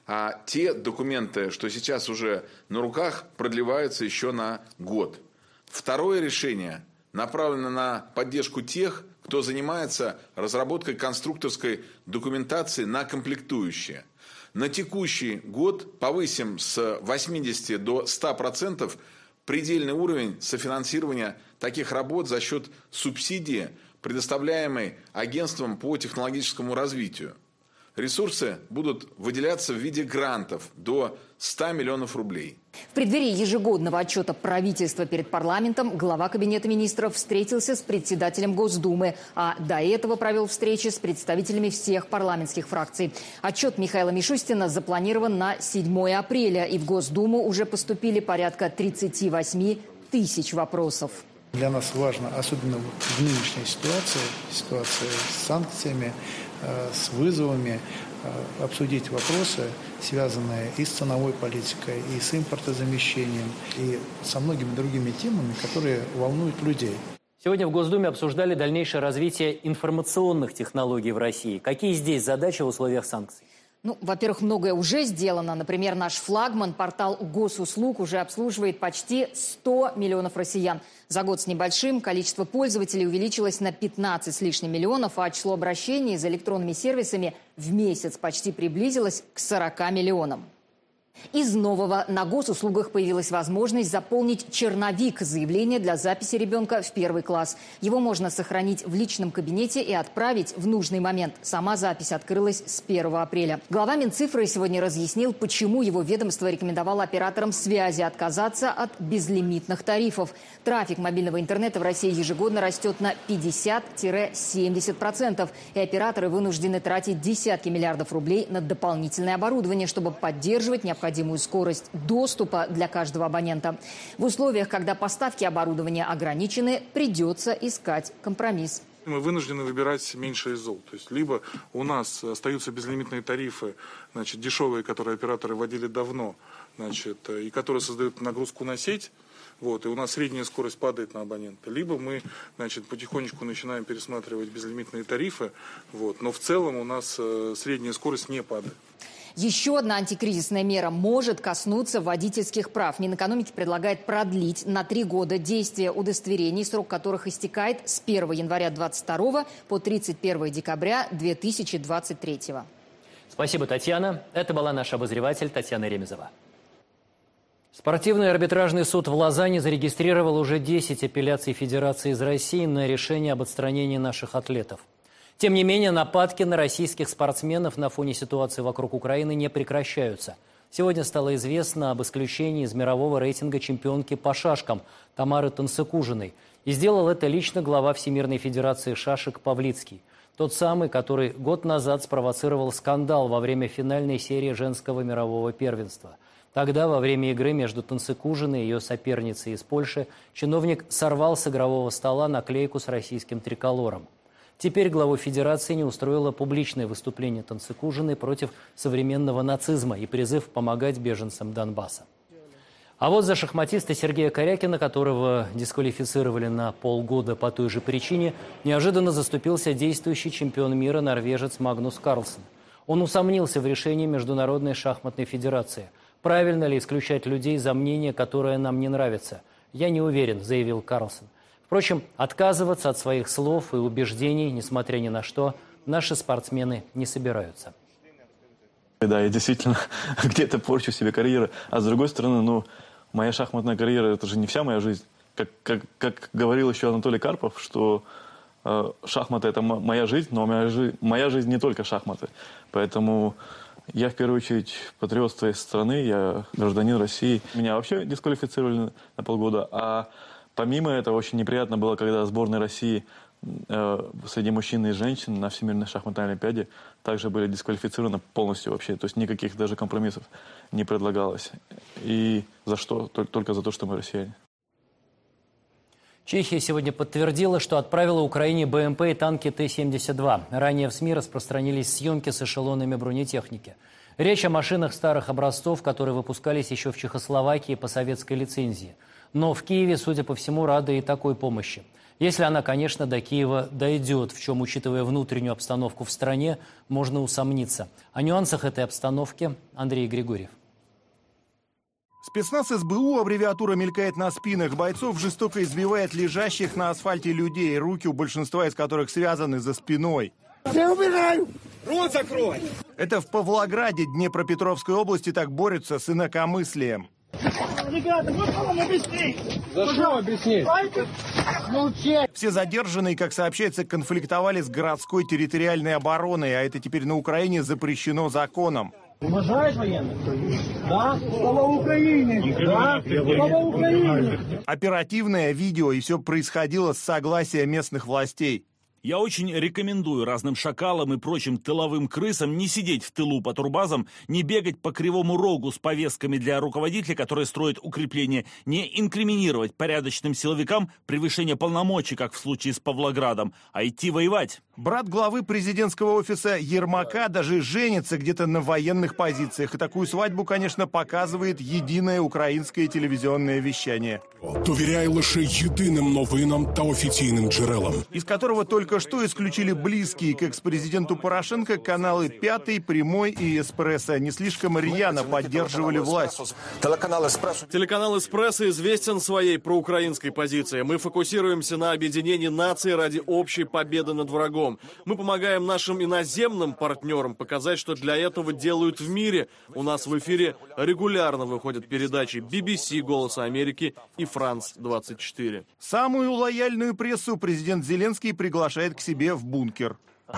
А те документы, что сейчас уже на руках, продлеваются еще на год. Второе решение направлено на поддержку тех, кто занимается разработкой конструкторской документации на комплектующие. На текущий год повысим с восьмидесяти до ста процентов предельный уровень софинансирования таких работ за счет субсидии, предоставляемой агентством по технологическому развитию. Ресурсы будут выделяться в виде грантов до ста миллионов рублей. В преддверии ежегодного отчета правительства перед парламентом глава Кабинета министров встретился с председателем Госдумы, а до этого провел встречи с представителями всех парламентских фракций. Отчет Михаила Мишустина запланирован на седьмое апреля, и в Госдуму уже поступили порядка тридцати восьми тысяч вопросов. Для нас важно, особенно в нынешней ситуации, ситуации с санкциями, с вызовами, обсудить вопросы, связанные и с ценовой политикой, и с импортозамещением, и со многими другими темами, которые волнуют людей. Сегодня в Госдуме обсуждали дальнейшее развитие информационных технологий в России. Какие здесь задачи в условиях санкций? Ну, во-первых, многое уже сделано. Например, наш флагман, портал Госуслуг, уже обслуживает почти сто миллионов россиян. За год с небольшим количество пользователей увеличилось на пятнадцать с лишним миллионов, а число обращений за электронными сервисами в месяц почти приблизилось к сорока миллионам. Из нового: на госуслугах появилась возможность заполнить черновик заявления для записи ребенка в первый класс. Его можно сохранить в личном кабинете и отправить в нужный момент. Сама запись открылась с первого апреля. Глава Минцифры сегодня разъяснил, почему его ведомство рекомендовало операторам связи отказаться от безлимитных тарифов. Трафик мобильного интернета в России ежегодно растет на пятьдесят — семьдесят процентов. И операторы вынуждены тратить десятки миллиардов рублей на дополнительное оборудование, чтобы поддерживать необходимую необходимую скорость доступа для каждого абонента. В условиях, когда поставки оборудования ограничены, придется искать компромисс. Мы вынуждены выбирать меньшее из зол. То есть либо у нас остаются безлимитные тарифы, значит, дешевые, которые операторы вводили давно, значит, и которые создают нагрузку на сеть. Вот, и у нас средняя скорость падает на абонента. Либо мы, значит, потихонечку начинаем пересматривать безлимитные тарифы, вот, но в целом у нас э, средняя скорость не падает. Еще одна антикризисная мера может коснуться водительских прав. Минэкономики предлагает продлить на три года действие удостоверений, срок которых истекает с первого января две тысячи двадцать второго по тридцать первое декабря две тысячи двадцать третьего. Спасибо, Татьяна. Это была наш обозреватель Татьяна Ремезова. Спортивный арбитражный суд в Лозанне зарегистрировал уже десять апелляций Федерации из России на решение об отстранении наших атлетов. Тем не менее, нападки на российских спортсменов на фоне ситуации вокруг Украины не прекращаются. Сегодня стало известно об исключении из мирового рейтинга чемпионки по шашкам Тамары Тансыкужиной. И сделал это лично глава Всемирной Федерации шашек Павлицкий. Тот самый, который год назад спровоцировал скандал во время финальной серии женского мирового первенства. Тогда, во время игры между Тансыкужиной и ее соперницей из Польши, чиновник сорвал с игрового стола наклейку с российским триколором. Теперь главу Федерации не устроило публичное выступление Тансыкужиной против современного нацизма и призыв помогать беженцам Донбасса. А вот за шахматиста Сергея Корякина, которого дисквалифицировали на полгода по той же причине, неожиданно заступился действующий чемпион мира норвежец Магнус Карлсен. Он усомнился в решении Международной шахматной федерации. Правильно ли исключать людей за мнение, которое нам не нравится? «Я не уверен», заявил Карлсон. Впрочем, отказываться от своих слов и убеждений, несмотря ни на что, наши спортсмены не собираются. Да, я действительно где-то порчу себе карьеру. А с другой стороны, ну, моя шахматная карьера – это же не вся моя жизнь. Как, как, как говорил еще Анатолий Карпов, что э, шахматы – это моя жизнь, но моя, жи моя жизнь не только шахматы. Поэтому я в первую очередь патриот своей страны, я гражданин России. Меня вообще дисквалифицировали на полгода, а помимо этого, очень неприятно было, когда сборная России э, среди мужчин и женщин на Всемирной шахматной олимпиаде также были дисквалифицированы полностью вообще. То есть никаких даже компромиссов не предлагалось. И за что? Только за то, что мы россияне. Чехия сегодня подтвердила, что отправила Украине БМП и танки Т семьдесят два. Ранее в СМИ распространились съемки с эшелонами бронетехники. Речь о машинах старых образцов, которые выпускались еще в Чехословакии по советской лицензии. Но в Киеве, судя по всему, рады и такой помощи. Если она, конечно, до Киева дойдет, в чем, учитывая внутреннюю обстановку в стране, можно усомниться. О нюансах этой обстановки Андрей Григорьев. Спецназ СБУ, аббревиатура мелькает на спинах бойцов, жестоко избивает лежащих на асфальте людей, руки у большинства из которых связаны за спиной. Я убираю! Рот закрой! Это в Павлограде, Днепропетровской области, так борются с инакомыслием. Ребята, вот вам объяснить! За что объяснить? Молчать! Все задержанные, как сообщается, конфликтовали с городской территориальной обороной, а это теперь на Украине запрещено законом. Уважаешь военных? Да? Слава Украине! Да? Слава Украине! Оперативное видео, и все происходило с согласия местных властей. Я очень рекомендую разным шакалам и прочим тыловым крысам не сидеть в тылу по турбазам, не бегать по Кривому Рогу с повестками для руководителя, который строит укрепления, не инкриминировать порядочным силовикам превышение полномочий, как в случае с Павлоградом, а идти воевать. Брат главы президентского офиса Ермака даже женится где-то на военных позициях. И такую свадьбу, конечно, показывает єдине українське телевизионное вещание. Довіряй лише єдиним новинам та офіційним джерелам. Из которого только что исключили близкие к экс-президенту Порошенко каналы «Пятый», «Прямой» и «Эспрессо». Не слишком рьяно поддерживали власть. Телеканал «Эспрессо». Телеканал «Эспрессо» известен своей проукраинской позицией. Мы фокусируемся на объединении нации ради общей победы над врагом. Мы помогаем нашим иноземным партнерам показать, что для этого делают в мире. У нас в эфире регулярно выходят передачи би би си «Голоса Америки» и «Франс двадцать четыре». Самую лояльную прессу президент Зеленский приглашает к себе в бункер.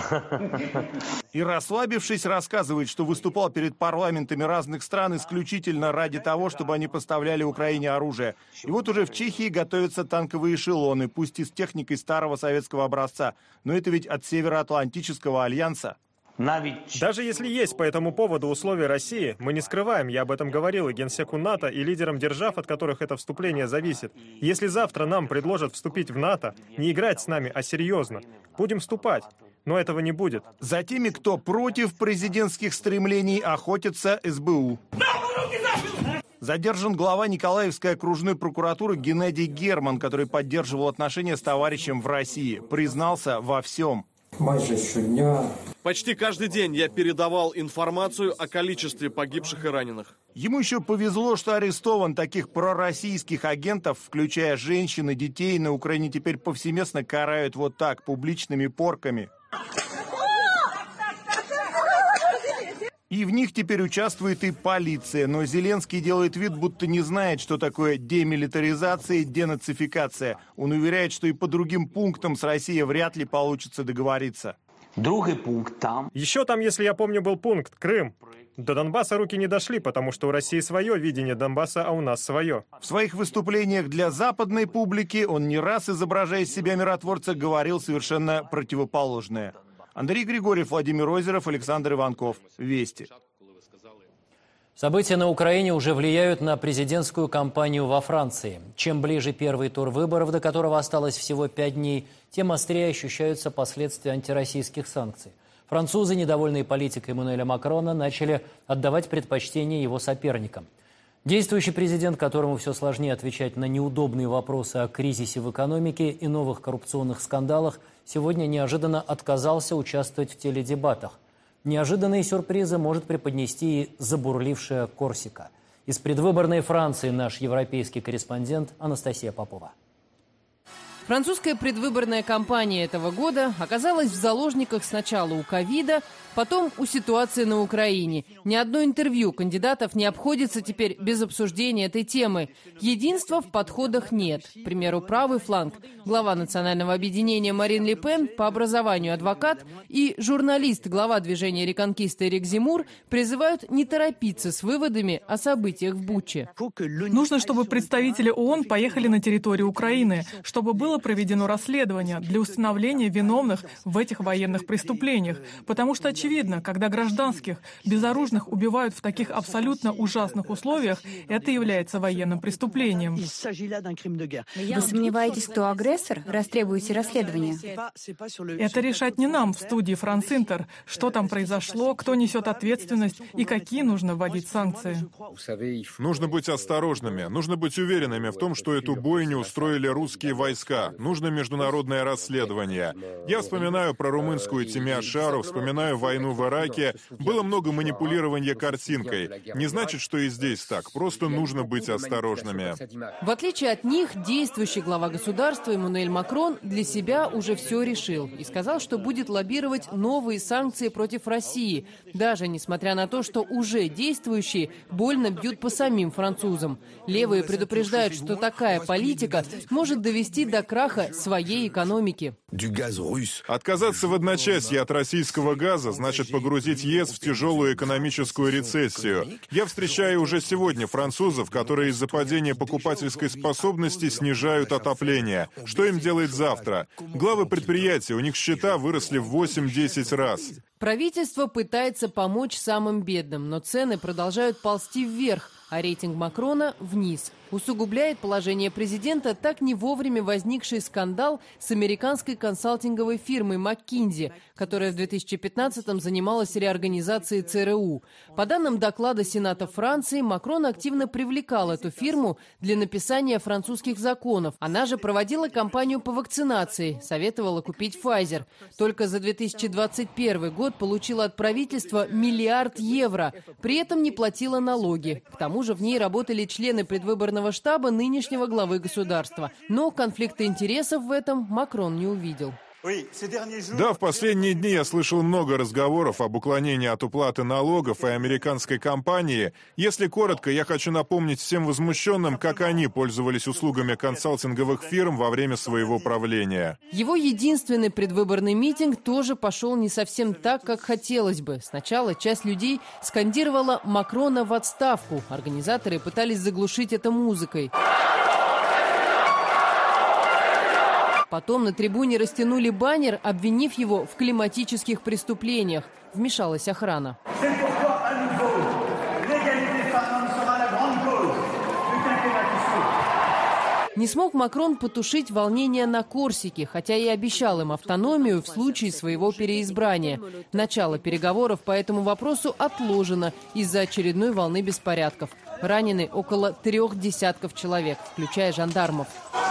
И, расслабившись, рассказывает, что выступал перед парламентами разных стран исключительно ради того, чтобы они поставляли Украине оружие. И вот уже в Чехии готовятся танковые эшелоны, пусть и с техникой старого советского образца. Но это ведь от Североатлантического альянса. Даже если есть по этому поводу условия России, мы не скрываем, я об этом говорил и генсеку НАТО, и лидерам держав, от которых это вступление зависит. Если завтра нам предложат вступить в НАТО, не играть с нами, а серьезно, будем вступать. Но этого не будет. За теми, кто против президентских стремлений, охотится эс бэ у. Задержан глава Николаевской окружной прокуратуры Геннадий Герман, который поддерживал отношения с товарищем в России. Признался во всем. Почти каждый день я передавал информацию о количестве погибших и раненых. Ему еще повезло, что арестован. Таких пророссийских агентов, включая женщин и детей, на Украине теперь повсеместно карают вот так, публичными порками. И в них теперь участвует и полиция. Но Зеленский делает вид, будто не знает, что такое демилитаризация и денацификация. Он уверяет, что и по другим пунктам с Россией вряд ли получится договориться. Другой пункт там. Еще там, если я помню, был пункт Крым. До Донбасса руки не дошли, потому что у России свое видение Донбасса, а у нас свое. В своих выступлениях для западной публики он не раз, изображая из себя миротворца, говорил совершенно противоположное. Андрей Григорьев, Владимир Озеров, Александр Иванков. Вести. События на Украине уже влияют на президентскую кампанию во Франции. Чем ближе первый тур выборов, до которого осталось всего пять дней, тем острее ощущаются последствия антироссийских санкций. Французы, недовольные политикой Эммануэля Макрона, начали отдавать предпочтение его соперникам. Действующий президент, которому все сложнее отвечать на неудобные вопросы о кризисе в экономике и новых коррупционных скандалах, сегодня неожиданно отказался участвовать в теледебатах. Неожиданные сюрпризы может преподнести и забурлившая Корсика. Из предвыборной Франции наш европейский корреспондент Анастасия Попова. Французская предвыборная кампания этого года оказалась в заложниках сначала у ковида, потом у ситуации на Украине. Ни одно интервью кандидатов не обходится теперь без обсуждения этой темы. Единства в подходах нет. К примеру, правый фланг, глава национального объединения Марин Ле Пен, по образованию адвокат, и журналист, глава движения «Реконкиста» Эрик Земмур призывают не торопиться с выводами о событиях в Буче. Нужно, чтобы представители ООН поехали на территорию Украины, чтобы было проведено расследование для установления виновных в этих военных преступлениях. Потому что очевидно, когда гражданских, безоружных убивают в таких абсолютно ужасных условиях, это является военным преступлением. Вы сомневаетесь, кто агрессор? Раз требуете расследования? Это решать не нам в студии «France Inter», что там произошло, кто несет ответственность и какие нужно вводить санкции. Нужно быть осторожными, нужно быть уверенными в том, что эту бойню устроили русские войска. Нужно международное расследование. Я вспоминаю про румынскую Тимиашару, вспоминаю войну в Ираке. Было много манипулирования картинкой. Не значит, что и здесь так. Просто нужно быть осторожными. В отличие от них, действующий глава государства Эммануэль Макрон для себя уже все решил и сказал, что будет лоббировать новые санкции против России, даже несмотря на то, что уже действующие больно бьют по самим французам. Левые предупреждают, что такая политика может довести до краха своей экономики. Отказаться в одночасье от российского газа значит погрузить ЕС в тяжелую экономическую рецессию. Я встречаю уже сегодня французов, которые из-за падения покупательской способности снижают отопление. Что им делать завтра? Главы предприятий, у них счета выросли в восемь-десять раз. Правительство пытается помочь самым бедным, но цены продолжают ползти вверх, а рейтинг Макрона вниз. Усугубляет положение президента так не вовремя возникший скандал с американской консалтинговой фирмой McKinsey, которая в две тысячи пятнадцатом занималась реорганизацией ЦРУ. По данным доклада Сената Франции, Макрон активно привлекал эту фирму для написания французских законов. Она же проводила кампанию по вакцинации, советовала купить Pfizer. Только за две тысячи двадцать первый год получила от правительства миллиард евро, при этом не платила налоги. К тому же в ней работали члены предвыборного штаба нынешнего главы государства. Но конфликта интересов в этом Макрон не увидел. Да, в последние дни я слышал много разговоров об уклонении от уплаты налогов и американской компании. Если коротко, я хочу напомнить всем возмущенным, как они пользовались услугами консалтинговых фирм во время своего правления. Его единственный предвыборный митинг тоже пошел не совсем так, как хотелось бы. Сначала часть людей скандировала «Макрона в отставку». Организаторы пытались заглушить это музыкой. Потом на трибуне растянули баннер, обвинив его в климатических преступлениях. Вмешалась охрана. Не смог Макрон потушить волнения на Корсике, хотя и обещал им автономию в случае своего переизбрания. Начало переговоров по этому вопросу отложено из-за очередной волны беспорядков. Ранены около трех десятков человек, включая жандармов.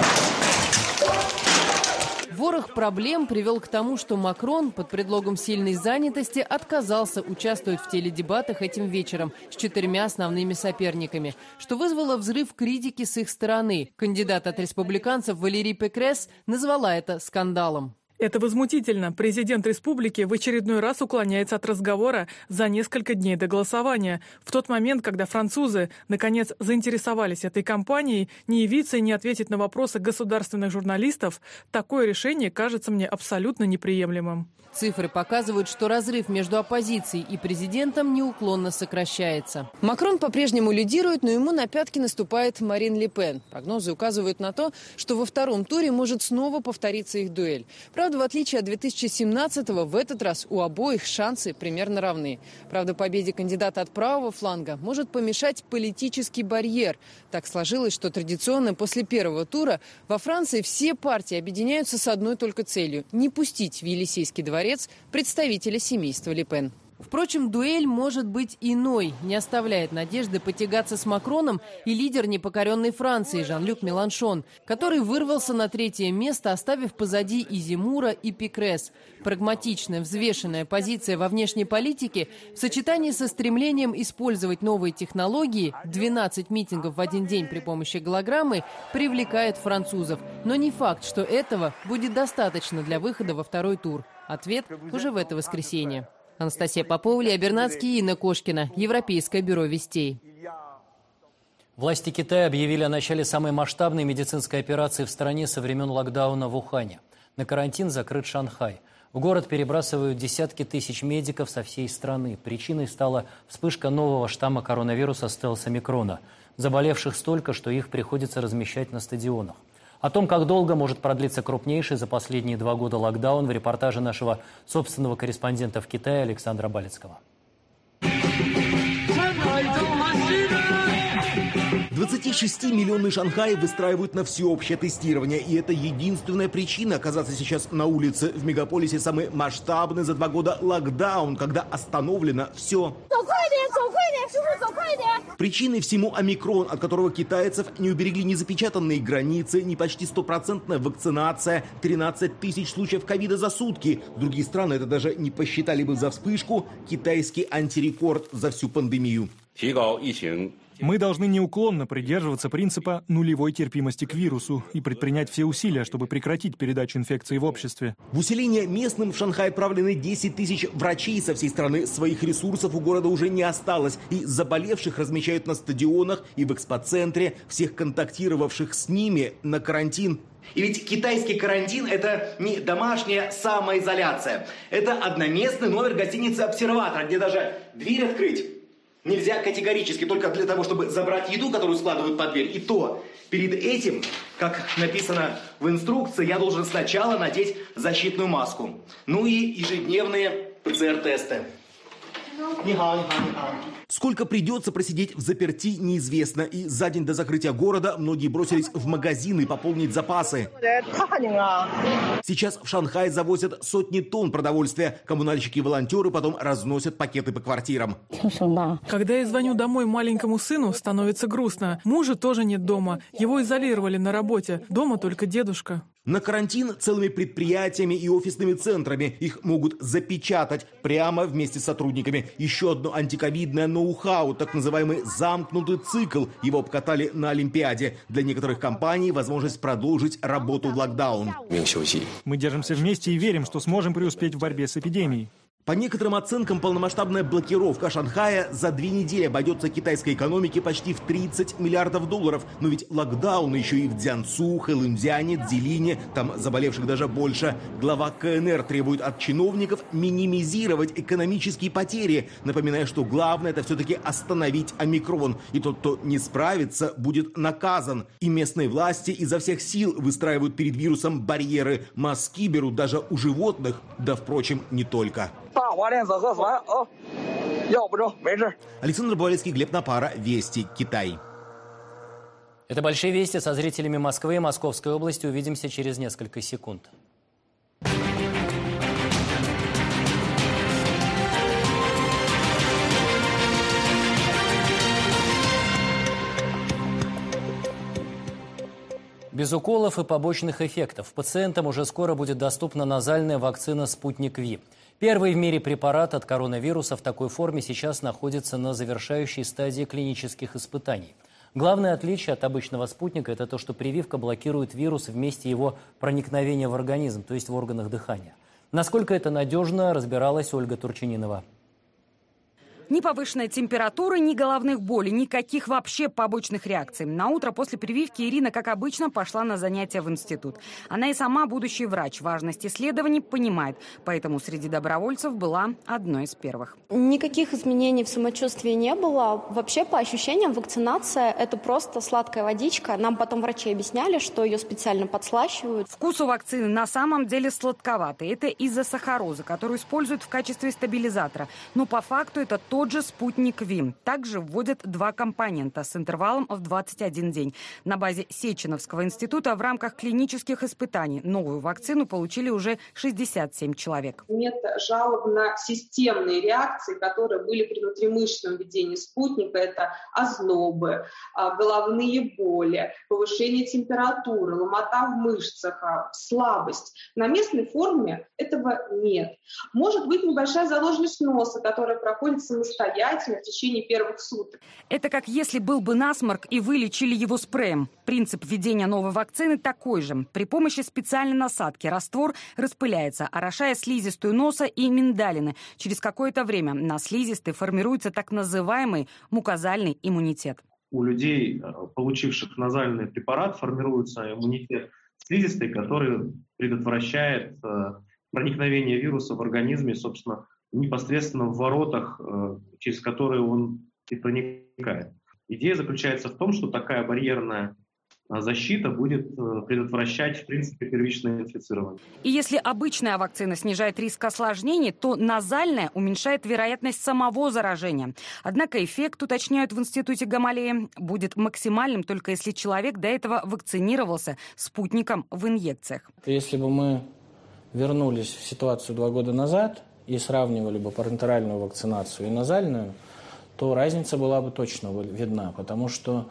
Ворох проблем привел к тому, что Макрон под предлогом сильной занятости отказался участвовать в теледебатах этим вечером с четырьмя основными соперниками, что вызвало взрыв критики с их стороны. Кандидат от республиканцев Валерий Пекрес назвала это скандалом. Это возмутительно. Президент республики в очередной раз уклоняется от разговора за несколько дней до голосования. В тот момент, когда французы, наконец, заинтересовались этой кампанией, не явиться и не ответить на вопросы государственных журналистов, такое решение кажется мне абсолютно неприемлемым. Цифры показывают, что разрыв между оппозицией и президентом неуклонно сокращается. Макрон по-прежнему лидирует, но ему на пятки наступает Марин Ле Пен. Прогнозы указывают на то, что во втором туре может снова повториться их дуэль. Правда, в отличие от две тысячи семнадцатого, в этот раз у обоих шансы примерно равны. Правда, победе кандидата от правого фланга может помешать политический барьер. Так сложилось, что традиционно после первого тура во Франции все партии объединяются с одной только целью – не пустить в Елисейский дворец представителя семейства Ле Пен. Впрочем, дуэль может быть иной. Не оставляет надежды потягаться с Макроном и лидер непокоренной Франции Жан-Люк Меланшон, который вырвался на третье место, оставив позади и Земура, и Пекрес. Прагматичная, взвешенная позиция во внешней политике в сочетании со стремлением использовать новые технологии, двенадцать митингов в один день при помощи голограммы, привлекает французов. Но не факт, что этого будет достаточно для выхода во второй тур. Ответ уже в это воскресенье. Анастасия Попова, Илья Бернацкий, Инна Кошкина. Европейское бюро вестей. Власти Китая объявили о начале самой масштабной медицинской операции в стране со времен локдауна в Ухане. На карантин закрыт Шанхай. В город перебрасывают десятки тысяч медиков со всей страны. Причиной стала вспышка нового штамма коронавируса стелс-омикрона. Заболевших столько, что их приходится размещать на стадионах. О том, как долго может продлиться крупнейший за последние два года локдаун, в репортаже нашего собственного корреспондента в Китае Александра Балецкого. двадцатишестимиллионный Шанхай выстраивают на всеобщее тестирование. И это единственная причина оказаться сейчас на улице. В мегаполисе самый масштабный за два года локдаун, когда остановлено все. Причиной всему омикрон, от которого китайцев не уберегли ни запечатанные границы, ни почти стопроцентная вакцинация, тринадцать тысяч случаев ковида за сутки. Другие страны это даже не посчитали бы за вспышку. Китайский антирекорд за всю пандемию. Мы должны неуклонно придерживаться принципа нулевой терпимости к вирусу и предпринять все усилия, чтобы прекратить передачу инфекции в обществе. В усиление местным в Шанхай отправлены десять тысяч врачей со всей страны. Своих ресурсов у города уже не осталось. И заболевших размещают на стадионах и в экспоцентре. Всех контактировавших с ними на карантин. И ведь китайский карантин – это не домашняя самоизоляция. Это одноместный номер гостиницы «Обсерватор», где даже дверь открыть нельзя категорически, только для того, чтобы забрать еду, которую складывают под дверь. И то перед этим, как написано в инструкции, я должен сначала надеть защитную маску. Ну и ежедневные ПЦР-тесты. Сколько придется просидеть в заперти, неизвестно. И за день до закрытия города многие бросились в магазины пополнить запасы. Сейчас в Шанхай завозят сотни тонн продовольствия. Коммунальщики и волонтеры потом разносят пакеты по квартирам. Когда я звоню домой маленькому сыну, становится грустно. Мужа тоже нет дома. Его изолировали на работе. Дома только дедушка. На карантин целыми предприятиями и офисными центрами. Их могут запечатать прямо вместе с сотрудниками. Еще одно антиковидное ноу-хау, так называемый замкнутый цикл. Его обкатали на Олимпиаде. Для некоторых компаний возможность продолжить работу в локдаун. Мы держимся вместе и верим, что сможем преуспеть в борьбе с эпидемией. По некоторым оценкам, полномасштабная блокировка Шанхая за две недели обойдется китайской экономике почти в тридцать миллиардов долларов. Но ведь локдаун еще и в Цзянцу, Хэлунцзяне, Цзилине, там заболевших даже больше. Глава КНР требует от чиновников минимизировать экономические потери, напоминая, что главное это все-таки остановить омикрон. И тот, кто не справится, будет наказан. И местные власти изо всех сил выстраивают перед вирусом барьеры. Мазки берут даже у животных, да, впрочем, не только. Александр Балецкий, Глеб Напара, Вести, Китай. Это «Большие вести» со зрителями Москвы и Московской области. Увидимся через несколько секунд. Без уколов и побочных эффектов пациентам уже скоро будет доступна назальная вакцина «Спутник Ви». Первый в мире препарат от коронавируса в такой форме сейчас находится на завершающей стадии клинических испытаний. Главное отличие от обычного спутника – это то, что прививка блокирует вирус в месте его проникновения в организм, то есть в органах дыхания. Насколько это надежно, разбиралась Ольга Турчининова. Ни повышенной температуры, ни головных болей, никаких вообще побочных реакций. На утро после прививки Ирина, как обычно, пошла на занятия в институт. Она и сама будущий врач. Важность исследований понимает. Поэтому среди добровольцев была одной из первых. Никаких изменений в самочувствии не было. Вообще, по ощущениям, вакцинация – это просто сладкая водичка. Нам потом врачи объясняли, что ее специально подслащивают. Вкус у вакцины на самом деле сладковатый. Это из-за сахарозы, которую используют в качестве стабилизатора. Но по факту это то, тот же «Спутник Ви». Также вводят два компонента с интервалом в двадцать один день. На базе Сеченовского института в рамках клинических испытаний новую вакцину получили уже шестьдесят семь человек. Нет жалоб на системные реакции, которые были при внутримышечном введении спутника. Это ознобы, головные боли, повышение температуры, ломота в мышцах, слабость. На местной форме этого нет. Может быть небольшая заложенность носа, которая проходит самостоятельно в течение первых суток. Это как если был бы насморк и вы лечили его спреем. Принцип введения новой вакцины такой же. При помощи специальной насадки раствор распыляется, орошая слизистую носа и миндалины. Через какое-то время на слизистой формируется так называемый мукозальный иммунитет. У людей, получивших назальный препарат, формируется иммунитет слизистой, который предотвращает проникновение вируса в организме, собственно, непосредственно в воротах, через которые он и проникает. Идея заключается в том, что такая барьерная защита будет предотвращать, в принципе, первичное инфицирование. И если обычная вакцина снижает риск осложнений, то назальная уменьшает вероятность самого заражения. Однако эффект, уточняют в институте Гамалеи, будет максимальным только если человек до этого вакцинировался спутником в инъекциях. Если бы мы вернулись в ситуацию два года назад и сравнивали бы парентеральную вакцинацию и назальную, то разница была бы точно видна, потому что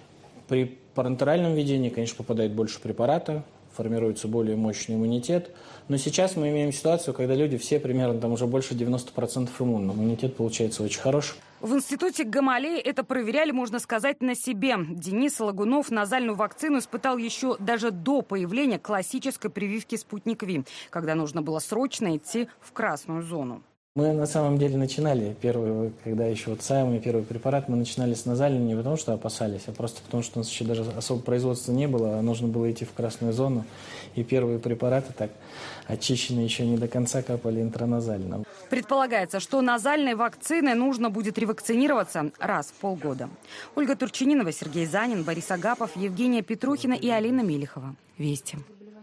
при парентеральном введении, конечно, попадает больше препарата, формируется более мощный иммунитет. Но сейчас мы имеем ситуацию, когда люди все примерно там уже больше девяноста процентов иммунны. Иммунитет получается очень хороший. В институте Гамалеи это проверяли, можно сказать, на себе. Денис Лагунов назальную вакцину испытал еще даже до появления классической прививки «Спутник Ви», когда нужно было срочно идти в красную зону. Мы на самом деле начинали первый, когда еще вот самый первый препарат, мы начинали с назального не потому, что опасались, а просто потому, что у нас еще даже особого производства не было, а нужно было идти в красную зону. И первые препараты так очищенные еще не до конца капали интраназально. Предполагается, что назальной вакциной нужно будет ревакцинироваться раз в полгода. Ольга Турчининова, Сергей Занин, Борис Агапов, Евгения Петрухина и Алина Мелихова. Вести.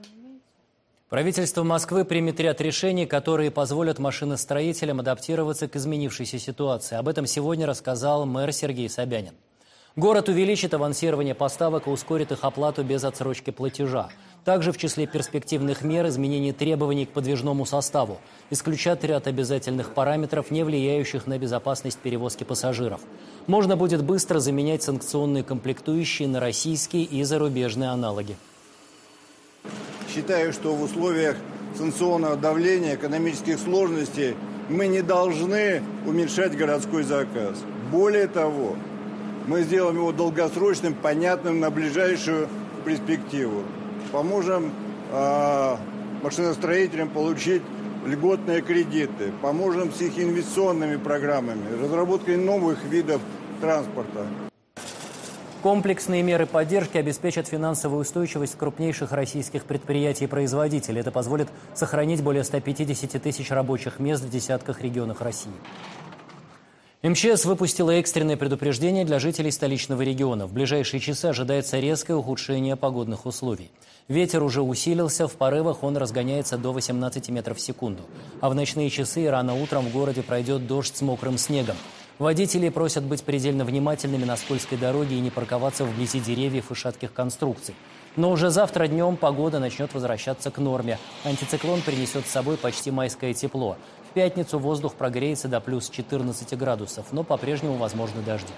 Правительство Москвы примет ряд решений, которые позволят машиностроителям адаптироваться к изменившейся ситуации. Об этом сегодня рассказал мэр Сергей Собянин. Город увеличит авансирование поставок и ускорит их оплату без отсрочки платежа. Также в числе перспективных мер изменение требований к подвижному составу. Исключат ряд обязательных параметров, не влияющих на безопасность перевозки пассажиров. Можно будет быстро заменять санкционные комплектующие на российские и зарубежные аналоги. Считаю, что в условиях санкционного давления, экономических сложностей мы не должны уменьшать городской заказ. Более того, мы сделаем его долгосрочным, понятным на ближайшую перспективу. Поможем э, машиностроителям получить льготные кредиты, поможем с их инвестиционными программами, разработкой новых видов транспорта. Комплексные меры поддержки обеспечат финансовую устойчивость крупнейших российских предприятий и производителей. Это позволит сохранить более ста пятидесяти тысяч рабочих мест в десятках регионов России. эм че эс выпустила экстренное предупреждение для жителей столичного региона. В ближайшие часы ожидается резкое ухудшение погодных условий. Ветер уже усилился, в порывах он разгоняется до восемнадцати метров в секунду. А в ночные часы и рано утром в городе пройдет дождь с мокрым снегом. Водителей просят быть предельно внимательными на скользкой дороге и не парковаться вблизи деревьев и шатких конструкций. Но уже завтра днем погода начнет возвращаться к норме. Антициклон принесет с собой почти майское тепло. В пятницу воздух прогреется до плюс четырнадцати градусов, но по-прежнему возможны дожди.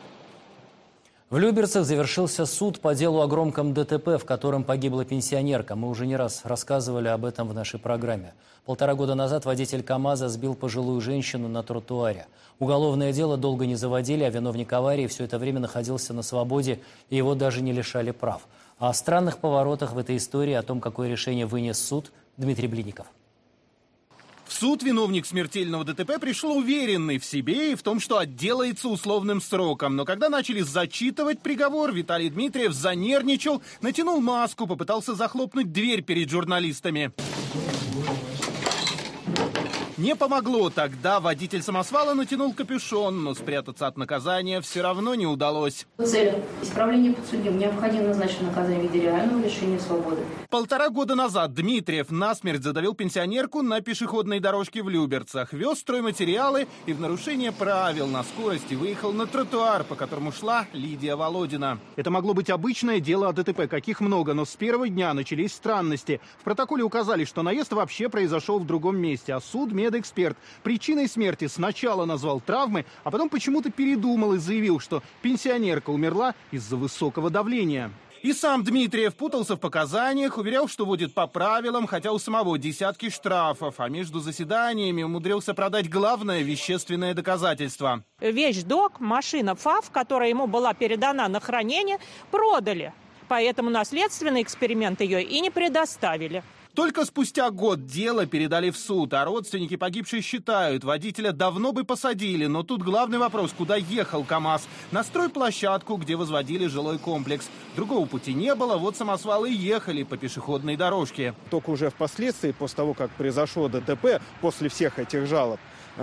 В Люберцах завершился суд по делу о громком дэ тэ пэ, в котором погибла пенсионерка. Мы уже не раз рассказывали об этом в нашей программе. Полтора года назад водитель КАМАЗа сбил пожилую женщину на тротуаре. Уголовное дело долго не заводили, а виновник аварии все это время находился на свободе, и его даже не лишали прав. А о странных поворотах в этой истории, о том, какое решение вынес суд, Дмитрий Блинников. В суд виновник смертельного дэ тэ пэ пришел уверенный в себе и в том, что отделается условным сроком. Но когда начали зачитывать приговор, Виталий Дмитриев занервничал, натянул маску, попытался захлопнуть дверь перед журналистами. Не помогло. Тогда водитель самосвала натянул капюшон, но спрятаться от наказания все равно не удалось. В целях исправления подсудимого необходимо назначить наказание в виде реального лишения свободы. Полтора года назад Дмитриев насмерть задавил пенсионерку на пешеходной дорожке в Люберцах, вез стройматериалы и в нарушение правил на скорости выехал на тротуар, по которому шла Лидия Володина. Это могло быть обычное дело о ДТП, каких много, но с первого дня начались странности. В протоколе указали, что наезд вообще произошел в другом месте, а судмедэксперт причиной смерти сначала назвал травмы, а потом почему-то передумал и заявил, что пенсионерка умерла из-за высокого давления. И сам Дмитриев путался в показаниях, уверял, что водит по правилам, хотя у самого десятки штрафов, а между заседаниями умудрился продать главное вещественное доказательство. Вещдок, машина ФАВ, которая ему была передана на хранение, продали. Поэтому на следственный эксперимент ее и не предоставили. Только спустя год дело передали в суд, а родственники погибшей считают, водителя давно бы посадили, но тут главный вопрос, куда ехал КАМАЗ? На стройплощадку, где возводили жилой комплекс. Другого пути не было, вот самосвалы ехали по пешеходной дорожке. Только уже впоследствии, после того, как произошло ДТП, после всех этих жалоб,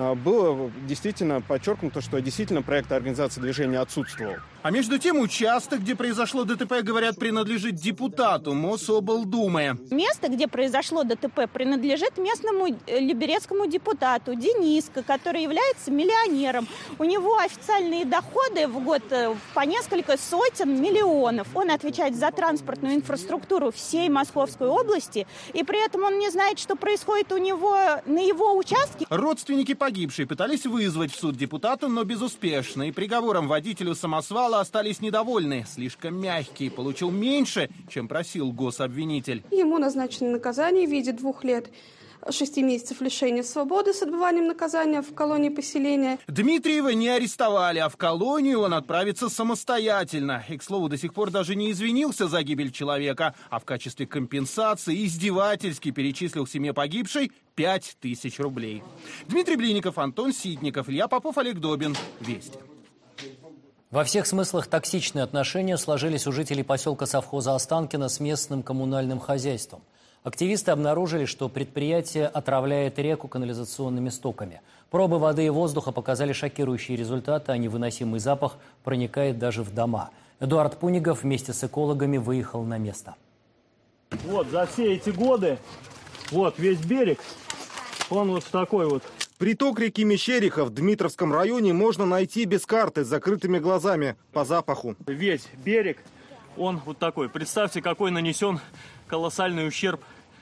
было действительно подчеркнуто, что действительно проект организации движения отсутствовал. А между тем участок, где произошло ДТП, говорят, принадлежит депутату Мособлдумы. Место, где произошло ДТП, принадлежит местному либерецкому депутату Дениско, который является миллионером. У него официальные доходы в год по несколько сотен миллионов. Он отвечает за транспортную инфраструктуру всей Московской области, и при этом он не знает, что происходит у него на его участке. Родственники погибшей пытались вызвать в суд депутата, но безуспешно. И приговором водителю самосвала остались недовольны. Слишком мягкий, получил меньше, чем просил гособвинитель. Ему назначено наказание в виде двух лет шести месяцев лишения свободы с отбыванием наказания в колонии поселения. Дмитриева не арестовали, а в колонию он отправится самостоятельно. И, к слову, до сих пор даже не извинился за гибель человека, а в качестве компенсации издевательски перечислил семье погибшей пять тысяч рублей. Дмитрий Блинников, Антон Ситников, Илья Попов, Олег Добин. Вести. Во всех смыслах токсичные отношения сложились у жителей поселка совхоза Останкино с местным коммунальным хозяйством. Активисты обнаружили, что предприятие отравляет реку канализационными стоками. Пробы воды и воздуха показали шокирующие результаты, а невыносимый запах проникает даже в дома. Эдуард Пунигов вместе с экологами выехал на место. Вот за все эти годы, вот весь берег, он вот такой вот. Приток реки Мещериха в Дмитровском районе можно найти без карты, с закрытыми глазами, по запаху. Весь берег, он вот такой. Представьте, какой нанесен колоссальный ущерб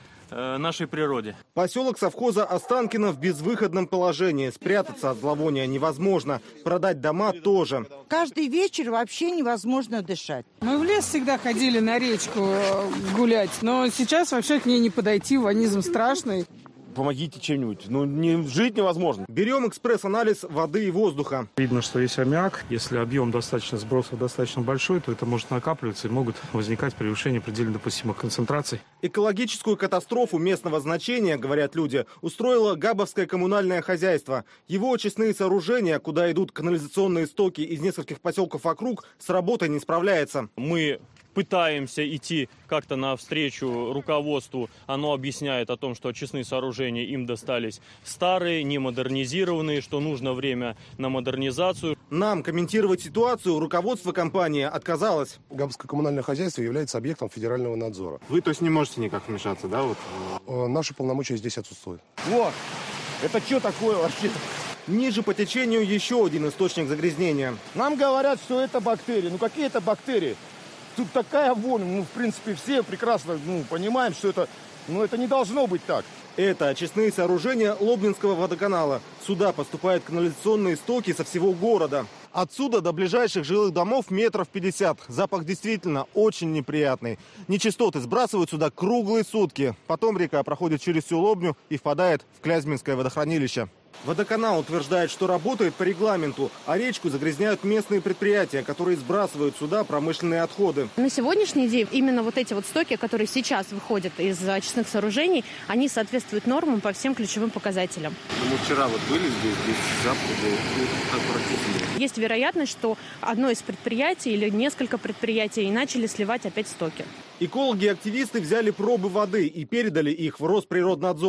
э, нашей природе. Поселок совхоза Останкино в безвыходном положении. Спрятаться от зловония невозможно, продать дома тоже. Каждый вечер вообще невозможно дышать. Мы в лес всегда ходили на речку гулять, но сейчас вообще к ней не подойти, ванизм страшный. Помогите чем-нибудь. Ну, не, жить невозможно. Берем экспресс-анализ воды и воздуха. Видно, что есть аммиак. Если объем достаточно сбросов достаточно большой, то это может накапливаться и могут возникать превышения предельно допустимых концентраций. Экологическую катастрофу местного значения, говорят люди, устроило Габовское коммунальное хозяйство. Его очистные сооружения, куда идут канализационные стоки из нескольких поселков вокруг, с работой не справляется. Мы пытаемся идти как-то навстречу руководству. Оно объясняет о том, что очистные сооружения им достались старые, не модернизированные, что нужно время на модернизацию. Нам комментировать ситуацию руководство компании отказалось. Габовское коммунальное хозяйство является объектом федерального надзора. Вы, то есть, не можете никак вмешаться, да? Вот? Наши полномочия здесь отсутствуют. Вот! Это что такое вообще? Ниже по течению еще один источник загрязнения. Нам говорят, что это бактерии. Ну какие это бактерии? Тут такая вонь, ну, в принципе, все прекрасно ну, понимаем, что это, ну, это не должно быть так. Это очистные сооружения Лобнинского водоканала. Сюда поступают канализационные стоки со всего города. Отсюда до ближайших жилых домов метров пятьдесят. Запах действительно очень неприятный. Нечистоты сбрасывают сюда круглые сутки. Потом река проходит через всю Лобню и впадает в Клязьминское водохранилище. Водоканал утверждает, что работает по регламенту, а речку загрязняют местные предприятия, которые сбрасывают сюда промышленные отходы. На сегодняшний день именно вот эти вот стоки, которые сейчас выходят из очистных сооружений, они соответствуют нормам по всем ключевым показателям. Мы вчера вот были здесь, здесь запах был отвратительный. Есть вероятность, что одно из предприятий или несколько предприятий начали сливать опять стоки. Экологи и активисты взяли пробы воды и передали их в Росприроднадзор.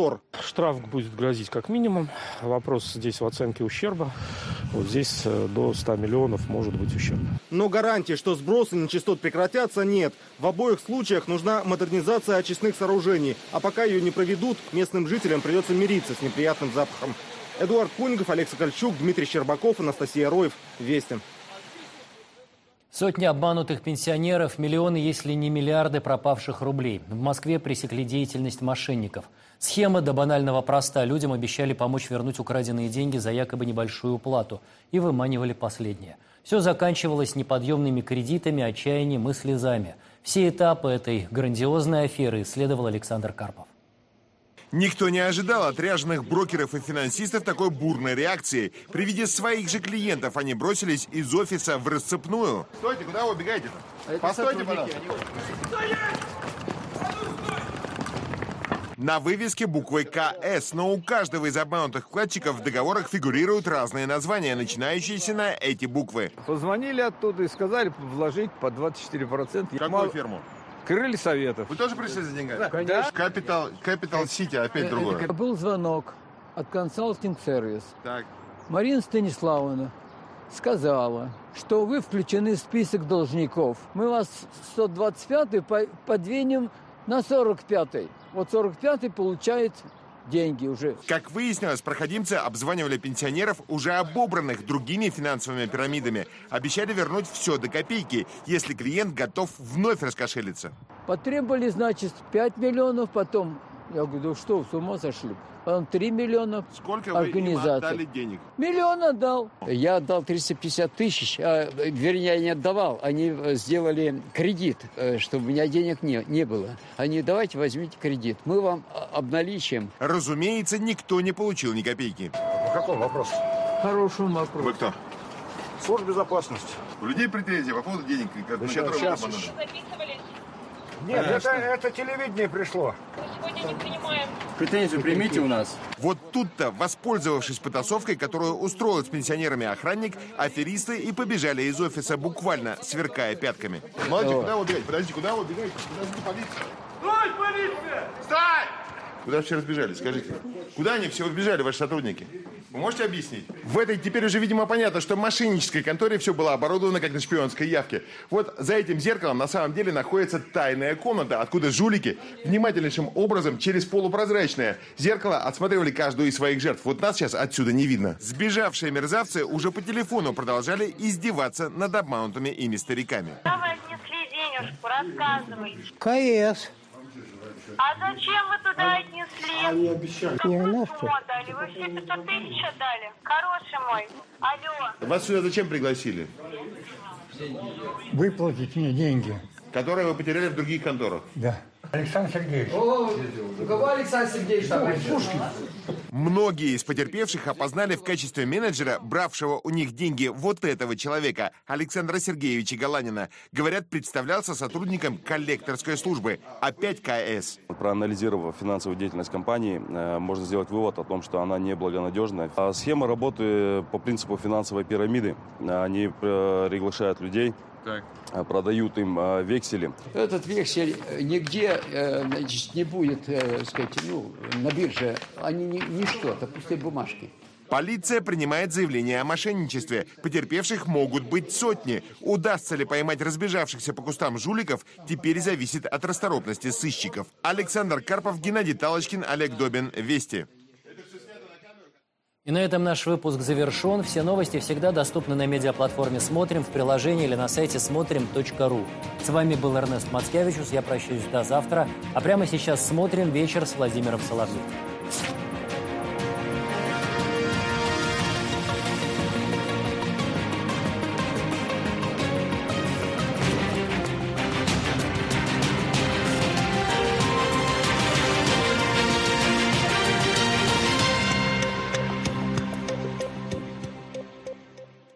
штраф будет грозить как минимум. Вопрос здесь в оценке ущерба. Вот здесь до ста миллионов может быть ущерб. Но гарантии, что сбросы нечистот прекратятся, нет. В обоих случаях нужна модернизация очистных сооружений. А пока ее не проведут, местным жителям придется мириться с неприятным запахом. Эдуард Кунигов, Олег Сокольчук, Дмитрий Щербаков, Анастасия Роев. Вести. Сотни обманутых пенсионеров, миллионы, если не миллиарды пропавших рублей. В Москве пресекли деятельность мошенников. Схема до банального проста. Людям обещали помочь вернуть украденные деньги за якобы небольшую плату. И выманивали последнее. Все заканчивалось неподъемными кредитами, отчаянием и слезами. Все этапы этой грандиозной аферы исследовал Александр Карпов. Никто не ожидал от ряженых брокеров и финансистов такой бурной реакции. При виде своих же клиентов они бросились из офиса в рассыпную. Стойте, куда вы убегаете-то? Постойте, пожалуйста. На вывеске буквой ка эс, но у каждого из обманутых вкладчиков в договорах фигурируют разные названия, начинающиеся на эти буквы. Позвонили оттуда и сказали вложить по двадцать четыре процента. Какую Мало... фирму? Крылья Советов. Вы тоже пришли за деньгами? Да, конечно. Capital, Capital City, опять другое. Был звонок от Consulting Service. Так. Марина Станиславовна сказала, что вы включены в список должников. Мы вас сто двадцать пятый подвинем на сорок пятый. Вот сорок пятый получает деньги уже. Как выяснилось, проходимцы обзванивали пенсионеров, уже обобранных другими финансовыми пирамидами. Обещали вернуть все до копейки, если клиент готов вновь раскошелиться. Потребовали, значит, пять миллионов, потом... Я говорю, да что, с ума сошли? Потом три миллиона. Сколько вы им отдали денег? Миллион отдал. Я отдал триста пятьдесят тысяч, а, вернее, я не отдавал. Они сделали кредит, чтобы у меня денег не, не было. Они, давайте возьмите кредит, мы вам обналичим. Разумеется, никто не получил ни копейки. По какому вопросу? Хорошему вопросу. Вы кто? Служба безопасности. У людей претензии по поводу денег, которые сейчас... Нет, это, это телевидение пришло. Мы сегодня не принимаем. Претензию примите у нас. Вот тут-то, воспользовавшись потасовкой, которую устроил с пенсионерами охранник, аферисты и побежали из офиса, буквально сверкая пятками. Молодец, куда вы убегаете? Подождите, куда вы убегаете? Подождите, полиция. Стой, полиция! Стой! Куда все разбежали, скажите? Куда они все убежали, ваши сотрудники? Вы можете объяснить? В этой теперь уже, видимо, понятно, что в мошеннической конторе все было оборудовано как на шпионской явке. Вот за этим зеркалом на самом деле находится тайная комната, откуда жулики внимательнейшим образом через полупрозрачное зеркало отсматривали каждую из своих жертв. Вот нас сейчас отсюда не видно. Сбежавшие мерзавцы уже по телефону продолжали издеваться над обманутыми ими стариками. Куда вы отнесли денежку? Рассказывай. ка эс. А зачем вы туда отнесли? Они обещали. Не она что? Дали? Вы все пятьсот тысяч отдали? Хороший мой. Алло. Вас сюда зачем пригласили? Выплатить мне деньги. Которые вы потеряли в других конторах? Да. Александр Сергеевич. О, какой Александр Сергеевич там? Многие из потерпевших опознали в качестве менеджера, бравшего у них деньги, вот этого человека, Александра Сергеевича Галанина. Говорят, представлялся сотрудником коллекторской службы, опять ка эс. Проанализировав финансовую деятельность компании, можно сделать вывод о том, что она неблагонадежная. А схема работы по принципу финансовой пирамиды. Они приглашают людей, так. Продают им э, вексели. Этот вексель нигде э, значит, не будет, э, сказать, ну, на бирже. Они не, ничто, это пустые бумажки. Полиция принимает заявление о мошенничестве. Потерпевших могут быть сотни. Удастся ли поймать разбежавшихся по кустам жуликов, теперь зависит от расторопности сыщиков. Александр Карпов, Геннадий Талочкин, Олег Добин. Вести. И на этом наш выпуск завершен. Все новости всегда доступны на медиаплатформе «Смотрим», в приложении или на сайте смотрим точка ру. С вами был Эрнест Мацкевичус. Я прощаюсь до завтра. А прямо сейчас смотрим вечер с Владимиром Соловьевым.